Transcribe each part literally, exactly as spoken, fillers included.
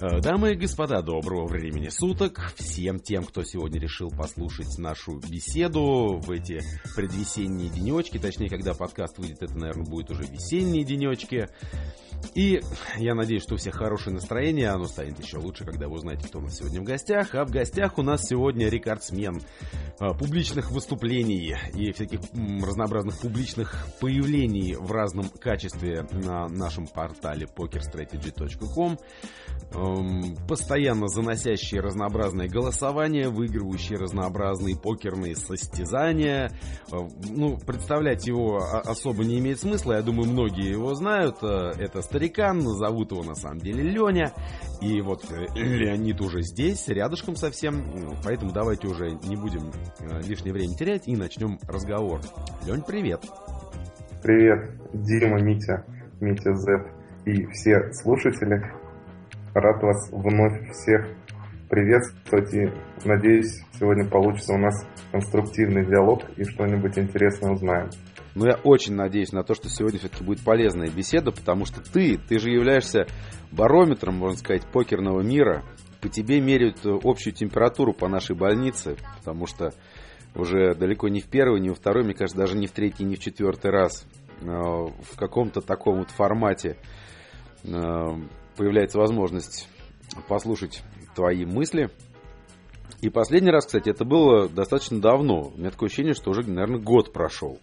Дамы и господа, доброго времени суток всем тем, кто сегодня решил послушать нашу беседу в эти предвесенние денечки. Точнее, когда подкаст выйдет, это, наверное, будет уже весенние денечки. И я надеюсь, что у всех хорошее настроение. Оно станет еще лучше, когда вы узнаете, кто у нас сегодня в гостях. А в гостях у нас сегодня рекордсмен публичных выступлений и всяких разнообразных публичных появлений в разном качестве на нашем портале покер стратеджи точка ком. Постоянно заносящие разнообразные голосования, выигрывающие разнообразные покерные состязания. Ну, представлять его особо не имеет смысла. Я думаю, многие его знают. Это старикан, зовут его на самом деле Леня. И вот Леонид уже здесь, рядышком совсем. Поэтому давайте уже не будем лишнее время терять и начнем разговор. Лень, привет. Привет, Дима, Митя, Митя Зет и все слушатели. Рад вас вновь всех приветствовать и надеюсь, сегодня получится у нас конструктивный диалог и что-нибудь интересное узнаем. Ну, я очень надеюсь на то, что сегодня все-таки будет полезная беседа, потому что ты, ты же являешься барометром, можно сказать, покерного мира. По тебе меряют общую температуру по нашей больнице, потому что уже далеко не в первый, не во второй, мне кажется, даже не в третий, не в четвертый раз в каком-то таком вот формате появляется возможность послушать твои мысли. И последний раз, кстати, это было достаточно давно. У меня такое ощущение, что уже, наверное, год прошел.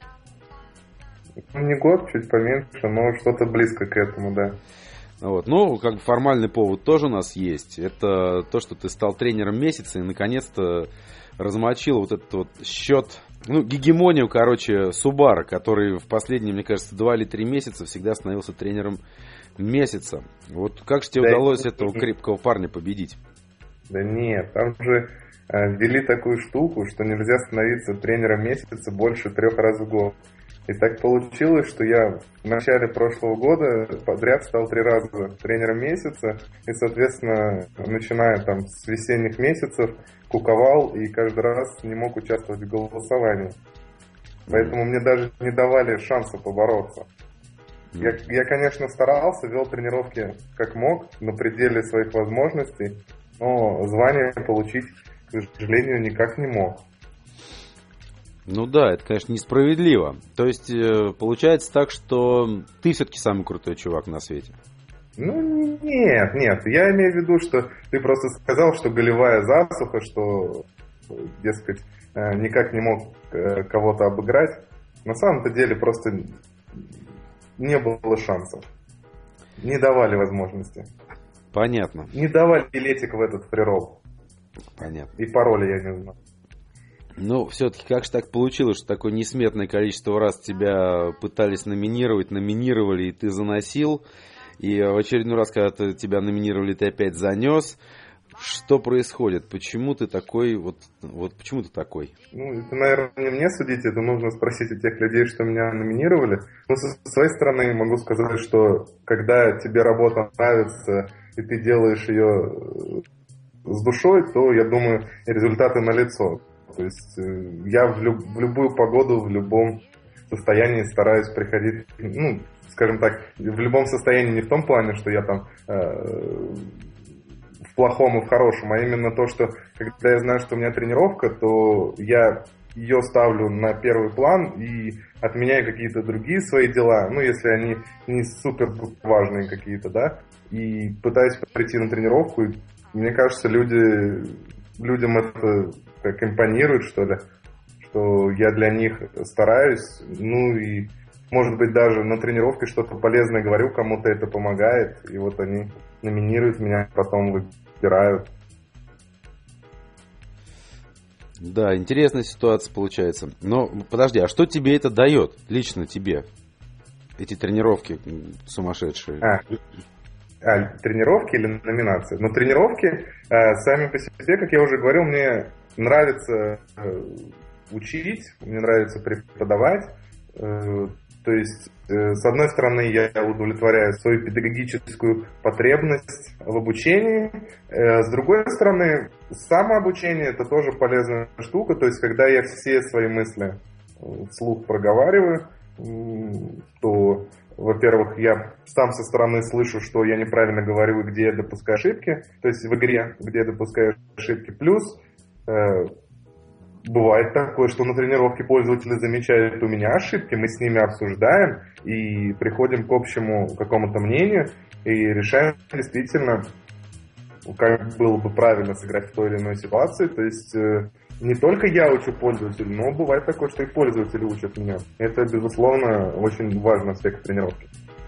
Ну, не год, чуть поменьше, но что-то близко к этому, да. Вот. Ну, как бы формальный повод тоже у нас есть. Это то, что ты стал тренером месяца и наконец-то размочил вот этот вот счет, ну, гегемонию, короче, Субара, который в последние, мне кажется, два или три месяца всегда становился тренером месяца. Вот как же тебе да удалось это... этого крепкого парня победить? Да нет, там же э, ввели такую штуку, что нельзя становиться тренером месяца больше трех раз в год. И так получилось, что я в начале прошлого года подряд стал три раза тренером месяца. И, соответственно, начиная там с весенних месяцев, куковал и каждый раз не мог участвовать в голосовании. Поэтому мне даже не давали шанса побороться. Я, я, конечно, старался, вел тренировки как мог, на пределе своих возможностей, но звание получить, к сожалению, никак не мог. Ну да, это, конечно, несправедливо. То есть, получается так, что ты все-таки самый крутой чувак на свете. Ну, нет, нет. Я имею в виду, что ты просто сказал, что голевая засуха, что, дескать, никак не мог кого-то обыграть. На самом-то деле просто не было шансов. Не давали возможности. Понятно. Не давали билетик в этот фриролл. Понятно. И пароля я не знаю. Ну, все-таки как же так получилось, что такое несметное количество раз тебя пытались номинировать, номинировали, и ты заносил. И в очередной раз, когда ты, тебя номинировали, ты опять занес. Что происходит? Почему ты такой? Вот, вот почему ты такой? Ну, это, наверное, не мне судить, это нужно спросить у тех людей, что меня номинировали. Но со своей стороны могу сказать, что когда тебе работа нравится, и ты делаешь ее с душой, то, я думаю, результаты налицо. То есть я в, люб, в любую погоду, в любом состоянии стараюсь приходить, ну, скажем так, в любом состоянии не в том плане, что я там э, в плохом и в хорошем, а именно то, что когда я знаю, что у меня тренировка, то я ее ставлю на первый план и отменяю какие-то другие свои дела, ну, если они не супер важные какие-то, да, и пытаюсь прийти на тренировку, и мне кажется, люди, людям это как импонирует, что ли, что я для них стараюсь, ну и, может быть, даже на тренировке что-то полезное говорю, кому-то это помогает, и вот они номинируют меня, потом выбирают. Да, интересная ситуация получается. Но подожди, а что тебе это дает, лично тебе, эти тренировки сумасшедшие? А, а тренировки или номинации? Ну, тренировки э, сами по себе, как я уже говорил, мне нравится э, учить, мне нравится преподавать. Э, то есть, э, с одной стороны, я удовлетворяю свою педагогическую потребность в обучении. Э, с другой стороны, самообучение – это тоже полезная штука. То есть, когда я все свои мысли вслух проговариваю, то, во-первых, я сам со стороны слышу, что я неправильно говорю, где я допускаю ошибки, то есть в игре, где я допускаю ошибки. Плюс э, бывает такое, что на тренировке пользователи замечают у меня ошибки, мы с ними обсуждаем и приходим к общему какому-то мнению и решаем действительно, как было бы правильно сыграть в той или иной ситуации. То есть э, не только я учу пользователей, но бывает такое, что и пользователи учат меня. Это, безусловно, очень важный аспект тренировки.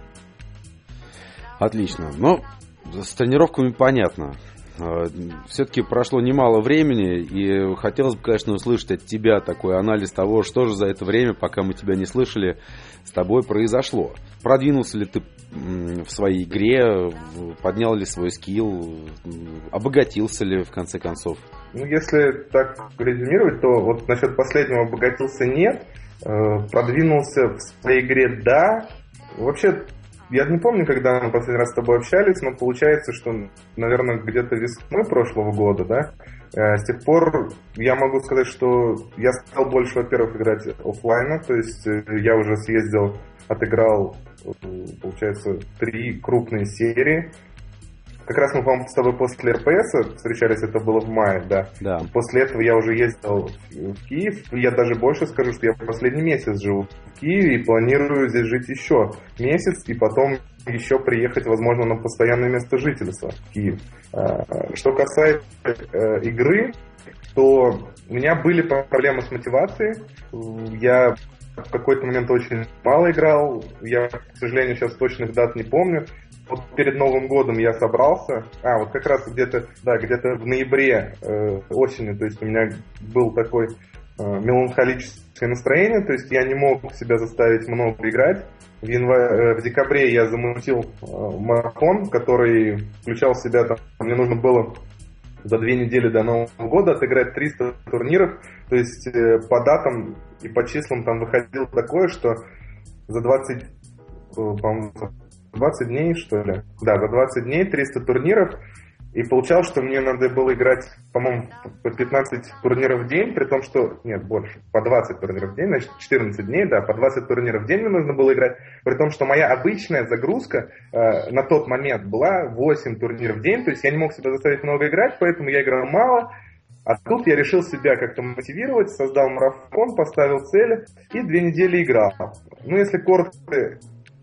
Отлично. Ну, с тренировками понятно. Все-таки прошло немало времени, и хотелось бы, конечно, услышать от тебя такой анализ того, что же за это время, пока мы тебя не слышали, с тобой произошло. Продвинулся ли ты в своей игре, поднял ли свой скилл, обогатился ли в конце концов? Ну, если так резюмировать, то вот насчет последнего обогатился нет, продвинулся в своей игре да. Вообще, я не помню, когда мы последний раз с тобой общались, но получается, что, наверное, где-то весной прошлого года, да, с тех пор я могу сказать, что я стал больше, во-первых, играть офлайна, то есть я уже съездил, отыграл, получается, три крупные серии. Как раз мы, по-моему, с тобой после эр пэ эс встречались, это было в мае, да. Да. После этого я уже ездил в Киев. Я даже больше скажу, что я последний месяц живу в Киеве и планирую здесь жить еще месяц, и потом еще приехать, возможно, на постоянное место жительства в Киев. Что касается игры, то у меня были проблемы с мотивацией. Я в какой-то момент очень мало играл. Я, к сожалению, сейчас точных дат не помню. Вот перед Новым годом я собрался, а вот как раз где-то, да, где-то в ноябре э, осенью, то есть у меня был такой э, меланхолическое настроение, то есть я не мог себя заставить много играть. В, январе, э, в декабре я замутил э, марафон, который включал в себя, там, мне нужно было за две недели до Нового года отыграть триста турниров, то есть э, по датам и по числам там выходило такое, что за двадцать, по-моему, двадцать дней, что ли? Да, за двадцать дней триста турниров. И получалось, что мне надо было играть, по-моему, по пятнадцать турниров в день, при том, что... Нет, больше. По двадцать турниров в день, значит, четырнадцать дней, да, по двадцать турниров в день мне нужно было играть. При том, что моя обычная загрузка э, на тот момент была восемь турниров в день, то есть я не мог себя заставить много играть, поэтому я играл мало. А тут я решил себя как-то мотивировать, создал марафон, поставил цели и две недели играл. Ну, если коротко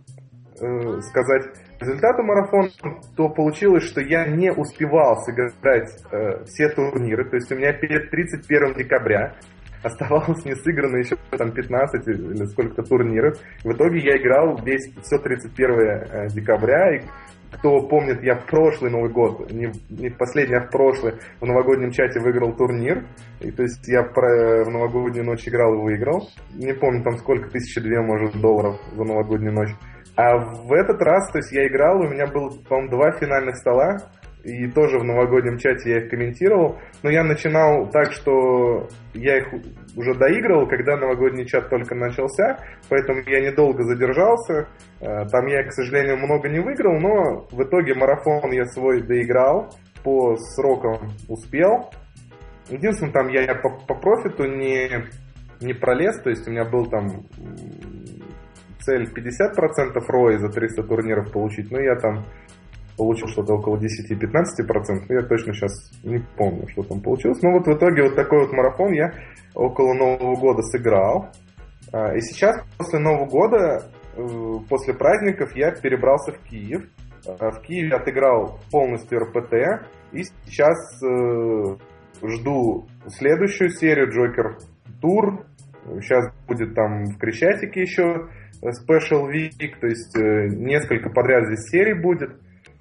сказать результаты марафона, то получилось, что я не успевал сыграть э, все турниры, то есть у меня перед тридцать первым декабря оставалось не сыграно еще там пятнадцать или сколько-то турниров. В итоге я играл весь, все тридцать первого декабря, и кто помнит, я в прошлый Новый год, не, не в последний, а в прошлый, в новогоднем чате выиграл турнир. И, то есть я про, в новогоднюю ночь играл и выиграл. Не помню, там сколько, тысяча две, может, долларов за новогоднюю ночь. А в этот раз, то есть я играл, у меня было, по-моему, два финальных стола. И тоже в новогоднем чате я их комментировал. Но я начинал так, что я их уже доигрывал, когда новогодний чат только начался. Поэтому я недолго задержался. Там я, к сожалению, много не выиграл, но в итоге марафон я свой доиграл. По срокам успел. Единственное, там я по, по профиту не, не пролез. То есть у меня был там цель пятьдесят процентов роя за триста турниров получить. Но я там получил что-то около десять-пятнадцать процентов. Я точно сейчас не помню, что там получилось. Но вот в итоге вот такой вот марафон я около Нового года сыграл. И сейчас, после Нового года, после праздников, я перебрался в Киев. В Киеве отыграл полностью эр пэ тэ. И сейчас жду следующую серию Joker Tour. Сейчас будет там в Крещатике еще Special Week. То есть несколько подряд здесь серий будет.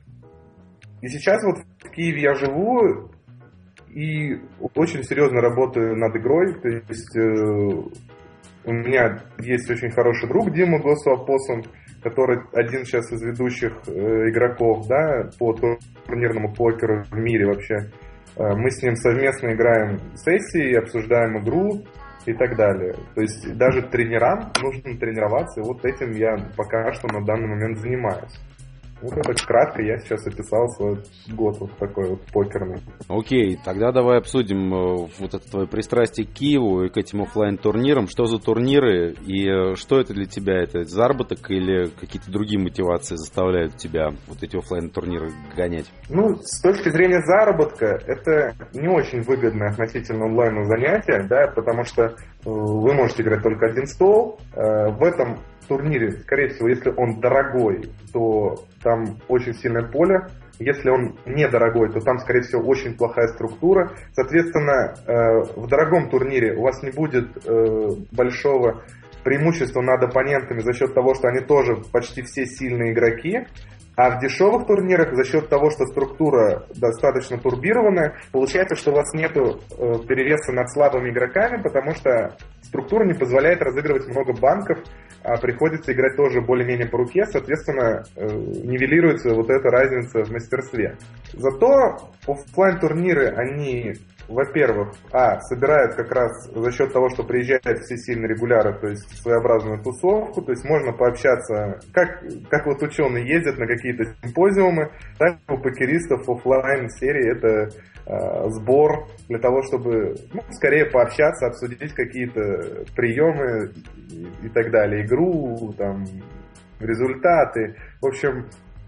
И сейчас вот в Киеве я живу и очень серьезно работаю над игрой. То есть э, у меня есть очень хороший друг Дима Госуапосум, который один сейчас из ведущих э, игроков, да, по турнирному покеру в мире вообще. Э, мы с ним совместно играем сессии, обсуждаем игру и так далее. То есть даже тренерам нужно тренироваться, и вот этим я пока что на данный момент занимаюсь. Вот это кратко я сейчас описал свой год вот такой вот покерный. Окей, тогда давай обсудим э, вот это твое пристрастие к Киеву и к этим офлайн-турнирам. Что за турниры и э, что это для тебя? Это заработок или какие-то другие мотивации заставляют тебя вот эти офлайн-турниры гонять? Ну, с точки зрения заработка, это не очень выгодное относительно онлайна занятие, да, потому что э, вы можете играть только один стол. Э, в этом турнире, скорее всего, если он дорогой, то там очень сильное поле. Если он недорогой, то там, скорее всего, очень плохая структура. Соответственно, в дорогом турнире у вас не будет большого преимущества над оппонентами за счет того, что они тоже почти все сильные игроки. А в дешевых турнирах за счет того, что структура достаточно турбированная, получается, что у вас нет перевеса над слабыми игроками, потому что структура не позволяет разыгрывать много банков, а приходится играть тоже более-менее по руке, соответственно, нивелируется вот эта разница в мастерстве. Зато офлайн-турниры, они, во-первых, а, собирают как раз за счет того, что приезжают все сильные регуляры, то есть своеобразную тусовку, то есть можно пообщаться, как, как вот ученые ездят на какие-то симпозиумы, так у покеристов офлайн серии это э, сбор для того, чтобы ну, скорее пообщаться, обсудить какие-то приемы и, и так далее, игру, там, результаты, в общем,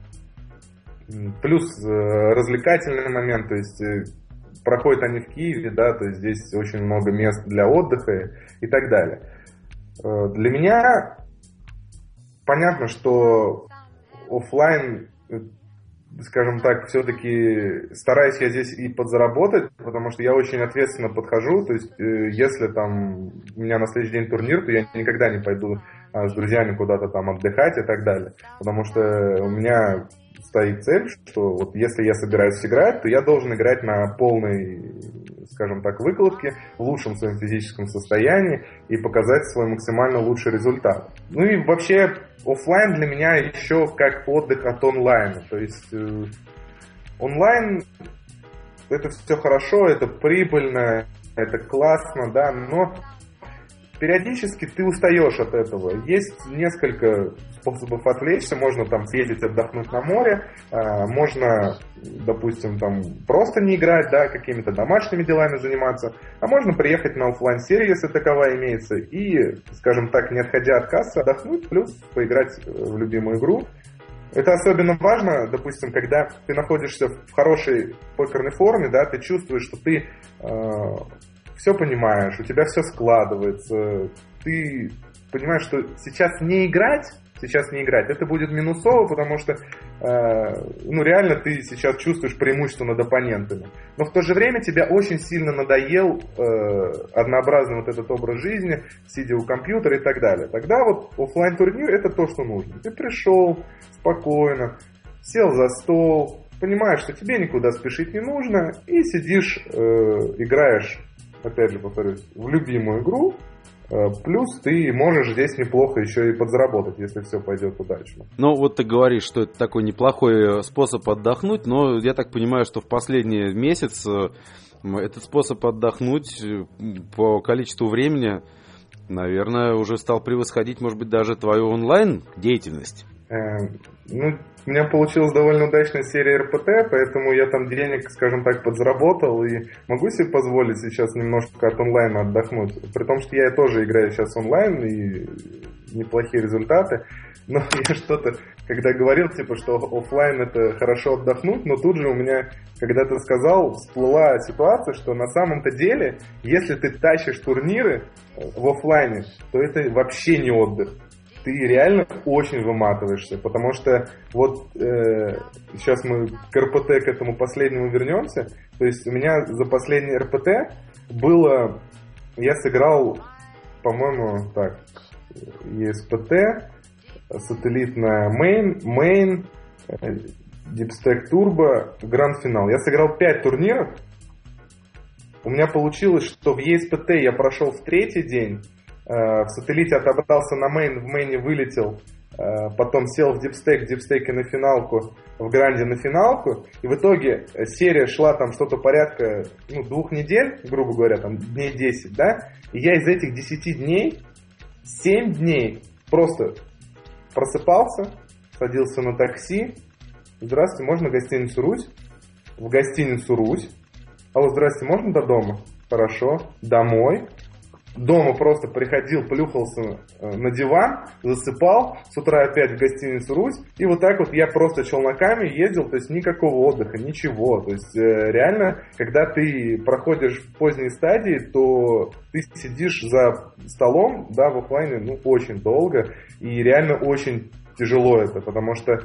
плюс э, развлекательный момент, то есть э, проходят они в Киеве, да, то есть здесь очень много мест для отдыха и так далее. Для меня понятно, что офлайн, скажем так, все-таки стараюсь я здесь и подзаработать, потому что я очень ответственно подхожу, то есть если там у меня на следующий день турнир, то я никогда не пойду с друзьями куда-то там отдыхать и так далее, потому что у меня стоит цель, что вот если я собираюсь играть, то я должен играть на полной, скажем так, выкладке, в лучшем своем физическом состоянии и показать свой максимально лучший результат. Ну и вообще офлайн для меня еще как отдых от онлайна. То есть э, онлайн это все хорошо, это прибыльно, это классно, да, но периодически ты устаешь от этого. Есть несколько способов отвлечься. Можно там съездить отдохнуть на море, можно, допустим, там просто не играть, да, какими-то домашними делами заниматься, а можно приехать на офлайн-серию, если таковая имеется, и, скажем так, не отходя от кассы, отдохнуть, плюс поиграть в любимую игру. Это особенно важно, допустим, когда ты находишься в хорошей покерной форме, да, ты чувствуешь, что ты э, все понимаешь, у тебя все складывается, ты понимаешь, что сейчас не играть, сейчас не играть, это будет минусово, потому что, э, ну, реально ты сейчас чувствуешь преимущество над оппонентами. Но в то же время тебя очень сильно надоел э, однообразный вот этот образ жизни, сидя у компьютера и так далее. Тогда вот офлайн-турнир это то, что нужно. Ты пришел спокойно, сел за стол, понимаешь, что тебе никуда спешить не нужно, и сидишь, э, играешь, опять же повторюсь, в любимую игру. Плюс ты можешь здесь неплохо еще и подзаработать, если все пойдет удачно. Ну, вот ты говоришь, что это такой неплохой способ отдохнуть, но я так понимаю, что в последний месяц этот способ отдохнуть по количеству времени, наверное, уже стал превосходить, может быть, даже твою онлайн-деятельность. Э, ну, у меня получилась довольно удачная серия эр пэ тэ, поэтому я там денег, скажем так, подзаработал и могу себе позволить сейчас немножко от онлайна отдохнуть. При том, что я тоже играю сейчас онлайн и неплохие результаты. Но я что-то, когда говорил, типа, что офлайн это хорошо отдохнуть, но тут же у меня, когда ты сказал, всплыла ситуация, что на самом-то деле, если ты тащишь турниры в офлайне, то это вообще не отдых. Ты реально очень выматываешься, потому что вот э, сейчас мы к эр пэ тэ, к этому последнему вернемся. То есть у меня за последний эр пэ тэ было, я сыграл, по-моему, так, и эс пэ тэ, сателлитная Main, Main, Deep Stack Turbo, гранд-финал. Я сыграл пять турниров. У меня получилось, что в и эс пэ тэ я прошел в третий день, в сателлите отобрался на мейн, в мейне вылетел, потом сел в дипстейк, в дипстейке на финалку, в гранде на финалку, и в итоге серия шла там что-то порядка, ну, двух недель, грубо говоря, там дней десять, да, и я из этих десяти дней, семь дней просто просыпался, садился на такси, Здравствуйте, можно гостиницу Русь? В гостиницу Русь. Алло, здравствуйте, можно до дома? Хорошо. Домой. Дома просто приходил, плюхался на диван, засыпал, с утра опять в гостиницу Русь, и вот так вот я просто челноками ездил, то есть никакого отдыха, ничего. То есть реально, когда ты проходишь в поздней стадии, то ты сидишь за столом, да, в офлайне, ну, очень долго, и реально очень тяжело это, потому что,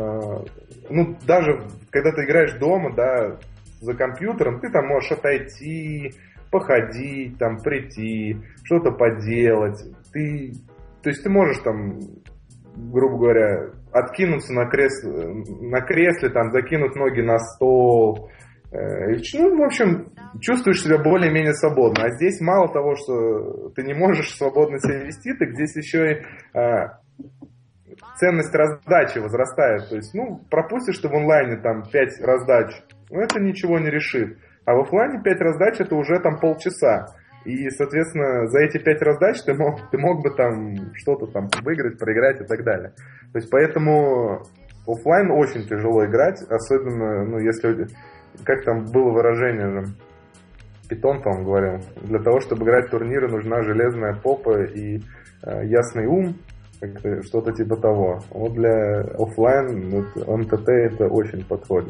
ну, даже когда ты играешь дома, да, за компьютером, ты там можешь отойти, походить, там, прийти, что-то поделать. Ты, то есть ты можешь там, грубо говоря, откинуться на кресле, на кресле, там, закинуть ноги на стол. Ну, в общем, чувствуешь себя более-менее свободно. А здесь мало того, что ты не можешь свободно себя вести, так здесь еще и а, ценность раздачи возрастает. То есть, ну, пропустишь ты в онлайне там пять раздач, ну, это ничего не решит. А в офлайне пять раздач это уже там полчаса. И, соответственно, за эти пять раздач ты мог, ты мог бы там что-то там выиграть, проиграть и так далее. То есть поэтому офлайн очень тяжело играть, особенно, ну, если, как там было выражение же, Питон, по-моему, говорил, для того, чтобы играть в турниры, нужна железная попа и э, ясный ум, что-то типа того. Вот для офлайн вот, эм тэ тэ это очень подходит.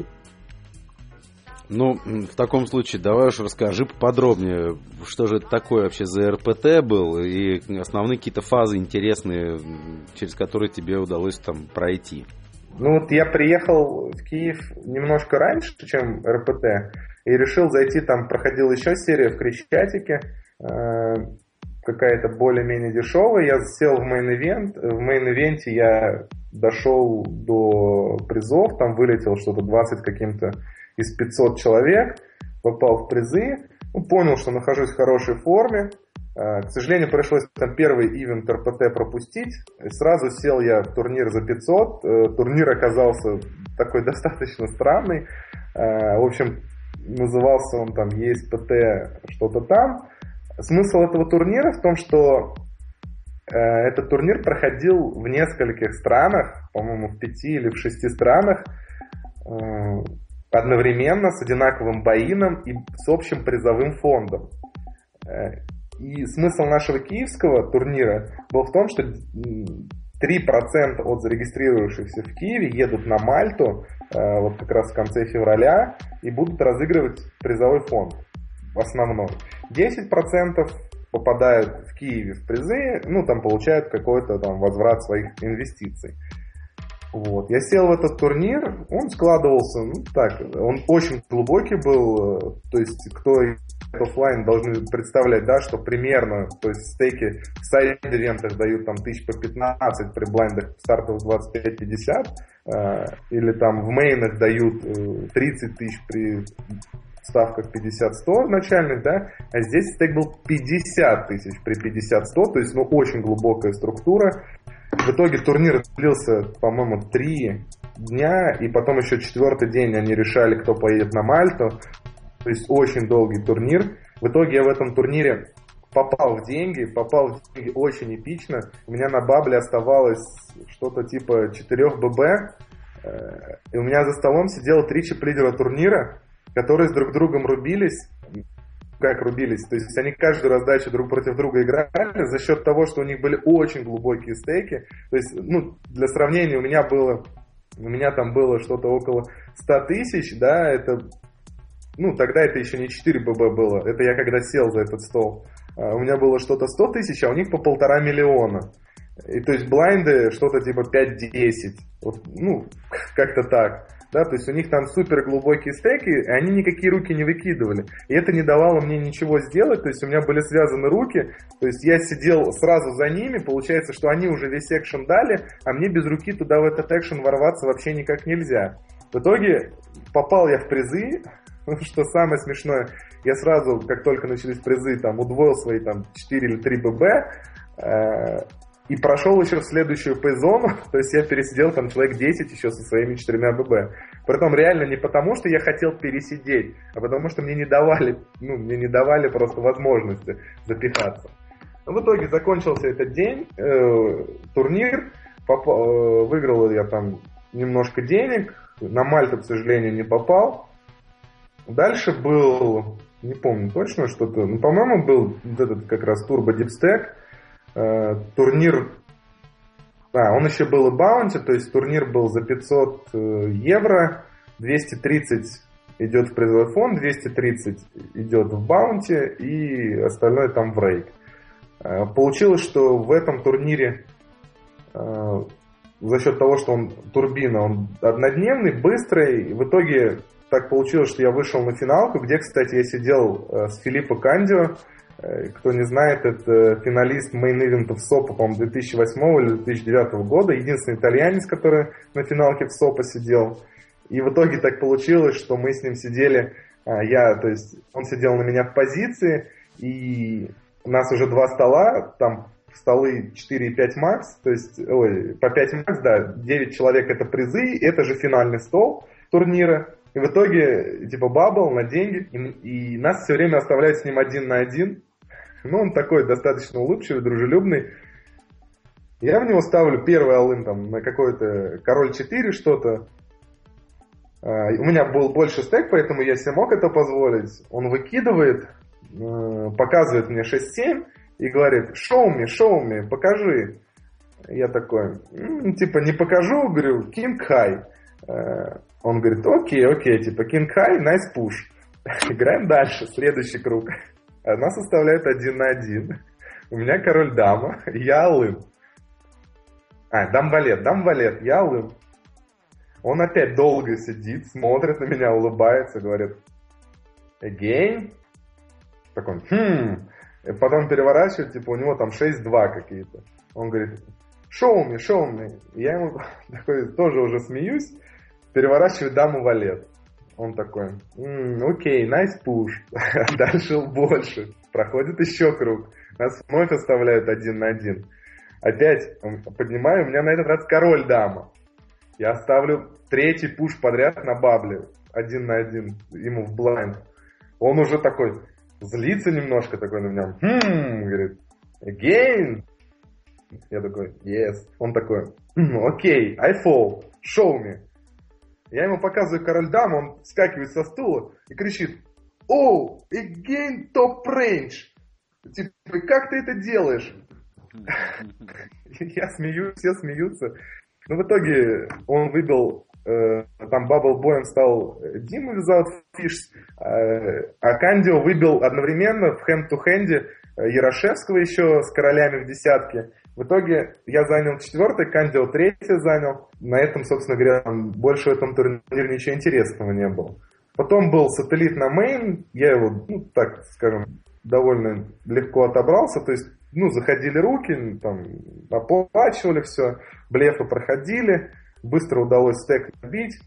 Ну, в таком случае, давай уж расскажи поподробнее, что же это такое вообще за эр пэ тэ был, и основные какие-то фазы интересные, через которые тебе удалось там пройти. Ну вот я приехал в Киев немножко раньше, чем эр пэ тэ, и решил зайти, там проходила еще серия в Крещатике, э, какая-то более-менее дешевая, я сел в мейн-ивент, в мейн-ивенте я дошел до призов, там вылетел что-то двадцать каким-то из пятисот человек, попал в призы, ну, понял, что нахожусь в хорошей форме. К сожалению, пришлось там первый ивент эр пэ тэ пропустить. Сразу сел я в турнир за пятьсот. Турнир оказался такой достаточно странный. В общем, назывался он там и эс пи ти что-то там. Смысл этого турнира в том, что этот турнир проходил в нескольких странах, по-моему, в пяти или в шести странах, одновременно с одинаковым боином и с общим призовым фондом. И смысл нашего киевского турнира был в том, что три процента от зарегистрировавшихся в Киеве едут на Мальту вот как раз в конце февраля и будут разыгрывать призовой фонд основной. десять процентов попадают в Киеве в призы, ну там получают какой-то там возврат своих инвестиций. Вот. Я сел в этот турнир, он складывался, ну так, он очень глубокий был, то есть кто офлайн должны представлять, да, что примерно, то есть стейки в сайд-ивентах дают там тысяч по пятнадцать, при блайндах стартовых двадцать пять пятьдесят, э, или там в мейнах дают э, тридцать тысяч при ставках пятьдесят сто начальных, да, а здесь стейк был пятьдесят тысяч при пятьдесят сто, то есть, ну, очень глубокая структура. В итоге турнир длился, по-моему, три дня, и потом еще четвертый день они решали, кто поедет на Мальту. То есть очень долгий турнир. В итоге я в этом турнире попал в деньги, попал в деньги очень эпично. У меня на бабле оставалось что-то типа четыре бэ бэ, и у меня за столом сидело три чип-лидера турнира, которые с друг другом рубились. Как рубились, то есть они каждую раздачу друг против друга играли за счет того, что у них были очень глубокие стейки. То есть, ну, для сравнения, у меня было, у меня там было что-то около ста тысяч, да, это, ну, тогда это еще не четыре бэ бэ было, это я когда сел за этот стол. А у меня было что-то сто тысяч, а у них по полтора миллиона. И то есть блайнды что-то типа пять-десять, вот, ну, как-то так. Да, то есть у них там супер глубокие стейки, и они никакие руки не выкидывали. И это не давало мне ничего сделать, то есть у меня были связаны руки, то есть я сидел сразу за ними, получается, что они уже весь экшен дали, а мне без руки туда в этот экшен ворваться вообще никак нельзя. В итоге попал я в призы, что самое смешное, я сразу, как только начались призы, там удвоил свои там четыре или три бэ бэ, и прошел еще в следующую пэй-зону, то есть я пересидел там человек десять еще со своими четырьмя бэ бэ. Притом реально не потому, что я хотел пересидеть, а потому что мне не давали, ну, мне не давали просто возможности запихаться. Но в итоге закончился этот день, э, турнир, поп- э, выиграл я там немножко денег, На Мальту, к сожалению, не попал. Дальше был, не помню точно что-то, ну, по-моему, был вот этот как раз Turbo Deep Stack, э, турнир, а, он еще был и Bounty, то есть турнир был за пятьсот евро, двести тридцать идет в призовой фонд, двести тридцать идет в Bounty и остальное там в рейк. Э, получилось, что в этом турнире э, за счет того, что он турбина, он однодневный, быстрый, в итоге так получилось, что я вышел на финалку, где, кстати, я сидел э, с Филиппо Кандио. Э, кто не знает, это финалист мейн-ивентов СОПа, по-моему, две тысячи восьмого или две тысячи девятого года. Единственный итальянец, который на финалке в СОПа сидел. И в итоге так получилось, что мы с ним сидели, э, я, то есть он сидел на меня в позиции, и у нас уже два стола, там столы четыре и пять макс, то есть, ой, по пять макс, да, девять человек это призы, это же финальный стол турнира. И в итоге, типа, бабл на деньги, и, и нас все время оставляют с ним один на один. Ну, он такой достаточно улыбчивый, дружелюбный. Я в него ставлю первый all-in там на какой-то король четыре что-то. Uh, у меня был больше стек, поэтому я себе мог это позволить. Он выкидывает, uh, показывает мне шесть семь и говорит: show me, show me, покажи. Я такой, м-м, типа, не покажу, говорю, king high. Uh, Он говорит: окей, окей, типа, king high, nice push. Играем дальше, следующий круг. А нас оставляют один на один. У меня король дама, я all-in. А, дам валет, дам валет, я all-in. Он опять долго сидит, смотрит на меня, улыбается, говорит: again? Такой, хм. И потом переворачивает, типа, у него там шесть два какие-то. Он говорит: show me, show me. Я ему такой тоже уже смеюсь. Переворачивает даму валет. Он такой: м-м, окей, nice push. Дальше больше. Проходит еще круг. Нас вновь оставляют один на один. Опять поднимаю, у меня на этот раз король дама. Я ставлю третий пуш подряд на бабле. Один на один ему в блайнд. Он уже такой злится немножко, такой на меня. Хм, говорит, again. Я такой, yes. Он такой, окей, okay, I fall, show me. Я ему показываю король дам, он вскакивает со стула и кричит: oh, again top range. Типа, как ты это делаешь? Я смеюсь, все смеются. Но в итоге он выбил, э, там бабл-боем стал Дима without fish, э, а Кандио выбил одновременно в hand-to-hand Ярошевского еще с королями в десятке. В итоге я занял четвертый, Кандио третий занял. На этом, собственно говоря, больше в этом турнире ничего интересного не было. Потом был сателлит на мейн, я его, ну, так скажем, довольно легко отобрался, то есть, ну, заходили руки, там, оплачивали все, блефы проходили, быстро удалось стек набить,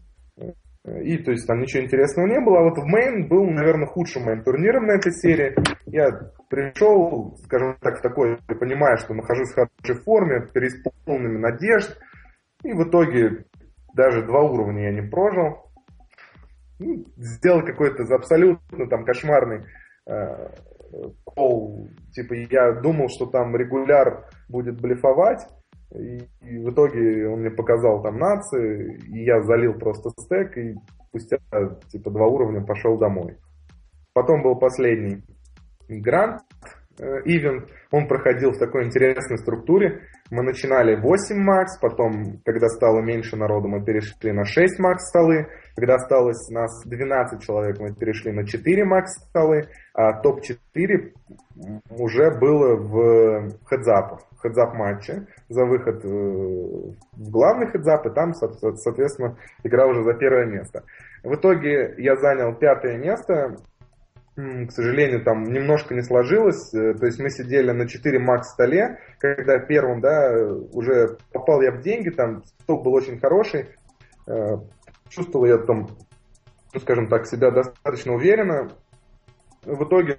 и, то есть, там ничего интересного не было. А вот в мейн был, наверное, худшим моим турниром на этой серии. Я пришел, скажем так, в такой, понимая, что нахожусь в хорошей форме, переисполненными надежд, и в итоге даже два уровня я не прожил. Ну, сделал какой-то абсолютно там кошмарный э, кол. Типа я думал, что там регуляр будет блефовать, и, и в итоге он мне показал там нации, и я залил просто стек, и спустя типа два уровня пошел домой. Потом был последний гранд ивент, он проходил в такой интересной структуре. Мы начинали восемь макс, потом, когда стало меньше народу, мы перешли на шесть макс столы. Когда осталось нас двенадцать человек, мы перешли на четыре макс столы, а топ четыре уже было в хедзапах, хедзап матче за выход в главный хедзап, и там, соответственно, игра уже за первое место. В итоге я занял пятое место. К сожалению, там немножко не сложилось. То есть мы сидели на четыре макс столе, когда первым, да, уже попал я в деньги, там сток был очень хороший. Чувствовал я там, ну, скажем так, себя достаточно уверенно. В итоге,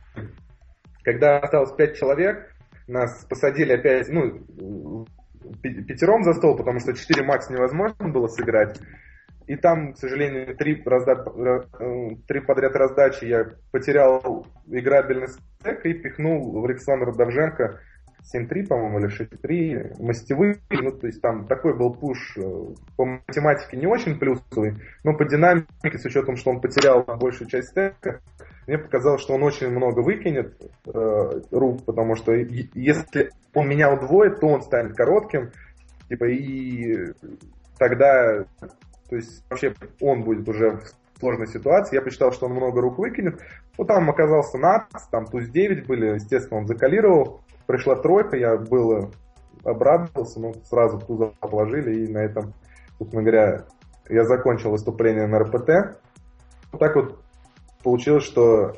когда осталось пять человек, нас посадили опять, ну, пятером за стол, потому что четыре макс невозможно было сыграть. И там, к сожалению, три, разда... три подряд раздачи я потерял играбельный стек и пихнул в Александра Довженко семь три, по-моему, или шесть три, мастевые, ну, то есть там такой был пуш по математике не очень плюсовый, но по динамике, с учетом, что он потерял большую часть стека, мне показалось, что он очень много выкинет э, рук, потому что если он меня удвоит, то он станет коротким, типа, и тогда, то есть вообще он будет уже в сложной ситуации. Я посчитал, что он много рук выкинет. Ну, там оказался нац, там туз девять были, естественно, он закалировал. Пришла тройка, я было обрадовался, но сразу туза отложили, и на этом, собственно говоря, я закончил выступление на эр пэ тэ. Вот так вот получилось, что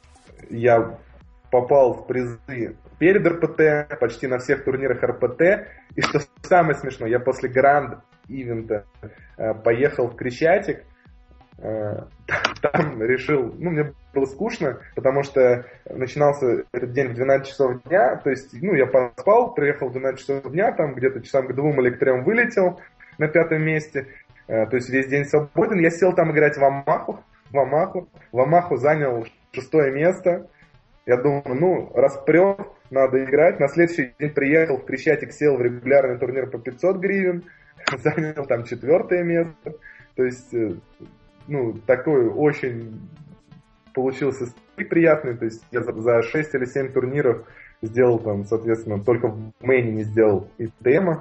я попал в призы перед эр пэ тэ, почти на всех турнирах эр пэ тэ. И что самое смешное, я после гранд-ивента э, поехал в Крещатик, э, там решил, ну, мне было скучно, потому что начинался этот день в двенадцать часов дня, то есть, ну, я поспал, приехал в двенадцать часов дня, там где-то часам к двум или к трем вылетел на пятом месте, э, то есть весь день свободен. Я сел там играть в Амаху, в Амаху, в Амаху занял шестое место. Я думаю, ну, раз прет, надо играть. На следующий день приехал в Крещатик, сел в регулярный турнир по пятьсот гривен, занял там четвертое место. То есть, ну, такой очень получился приятный. То есть, я за шесть или семь турниров сделал там, соответственно, только в мейне не сделал и тема.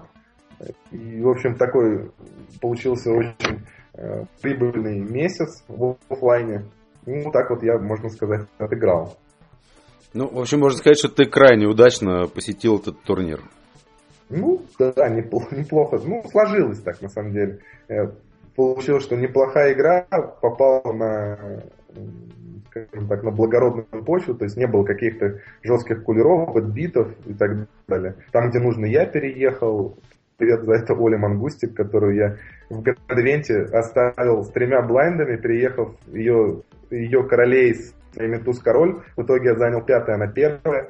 И, в общем, такой получился очень э, прибыльный месяц в офлайне. Ну, так вот я, можно сказать, отыграл. Ну, в общем, можно сказать, что ты крайне удачно посетил этот турнир. Ну, да, неплохо, неплохо. Ну, сложилось так, на самом деле. Получилось, что неплохая игра, попала на, скажем так, на благородную почву, то есть не было каких-то жестких кулеров, подбитов и так далее. Там, где нужно, я переехал. Привет за это Оле Мангустик, которую я в Градвенте оставил с тремя блайндами, переехав ее, ее королей с своими туз-король. В итоге я занял пятое, она первая.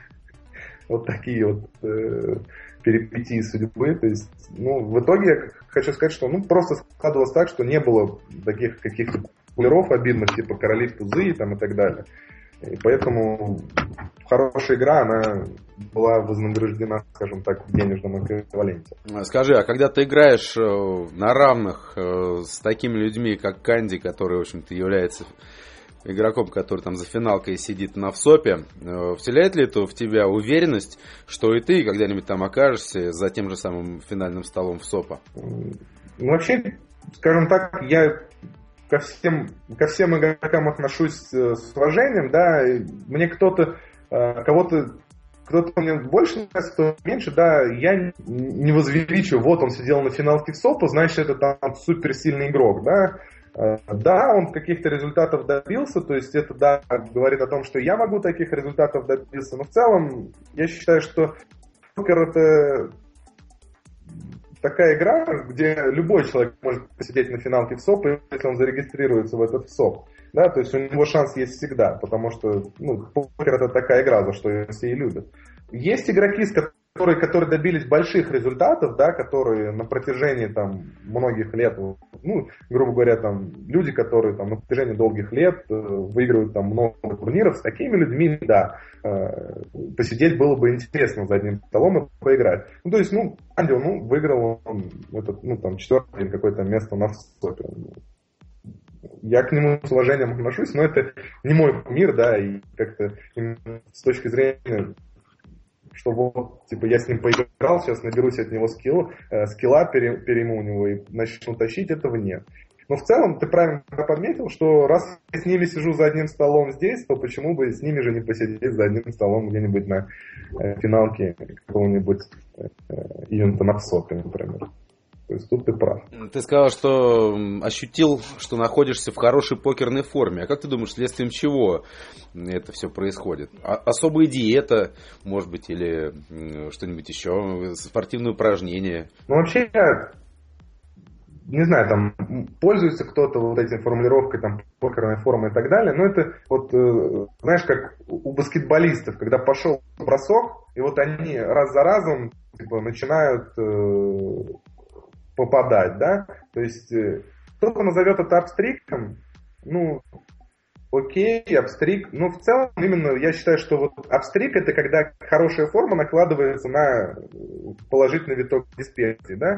Вот такие вот э, перипетии судьбы. То есть, ну, в итоге я хочу сказать, что ну, просто складывалось так, что не было таких каких-то кулеров обидных, типа короли в тузы там, и так далее. И поэтому хорошая игра, она была вознаграждена, скажем так, в денежном эквиваленте. Скажи, а когда ты играешь на равных с такими людьми, как Канди, который, в общем-то, является игроком, который там за финалкой сидит на всопе, вселяет ли это в тебя уверенность, что и ты когда-нибудь там окажешься за тем же самым финальным столом всопа? Ну, вообще, скажем так, я ко всем, ко всем игрокам отношусь с уважением, да, мне кто-то, кого-то, кто-то мне больше нравится, кто меньше, да, я не возвеличиваю, вот он сидел на финалке в СОПа, значит, это там суперсильный игрок, да. Да, он каких-то результатов добился, то есть это, да, говорит о том, что я могу таких результатов добиться, но в целом я считаю, что покер это такая игра, где любой человек может посидеть на финалке в СОП, если он зарегистрируется в этот СОП, да, то есть у него шанс есть всегда, потому что, ну, покер это такая игра, за что ее все и любят. Есть игроки, с которые, которые добились больших результатов, да, которые на протяжении там многих лет, ну, грубо говоря, там люди, которые там на протяжении долгих лет э, выигрывают там много турниров, с такими людьми, да, э, посидеть было бы интересно за одним столом и поиграть. Ну, то есть, ну, Анди, ну, выиграл он этот, ну, там, четвертое какое-то место на всопе. Я к нему с уважением отношусь, но это не мой мир, да, и как-то с точки зрения, что вот, типа, я с ним поиграл, сейчас наберусь от него скилл, э, скилла пере, перейму у него и начну тащить, этого нет. Но в целом ты правильно подметил, что раз я с ними сижу за одним столом здесь, то почему бы с ними же не посидеть за одним столом где-нибудь на э, финалке какого-нибудь э, ивента на всопе, например. То есть тут ты прав. Ты сказал, что ощутил, что находишься в хорошей покерной форме. А как ты думаешь, следствием чего это все происходит? А- особая диета, может быть, или что-нибудь еще, спортивные упражнения? Ну, вообще, не знаю, там, пользуется кто-то вот этим формулировкой, там, покерная форма и так далее, но это вот, знаешь, как у баскетболистов, когда пошел бросок, и вот они раз за разом, типа, начинают попадать, да, то есть кто-то назовет это апстриком, ну, окей, апстрик. Но в целом именно я считаю, что вот апстрик это когда хорошая форма накладывается на положительный виток дисперсии, да.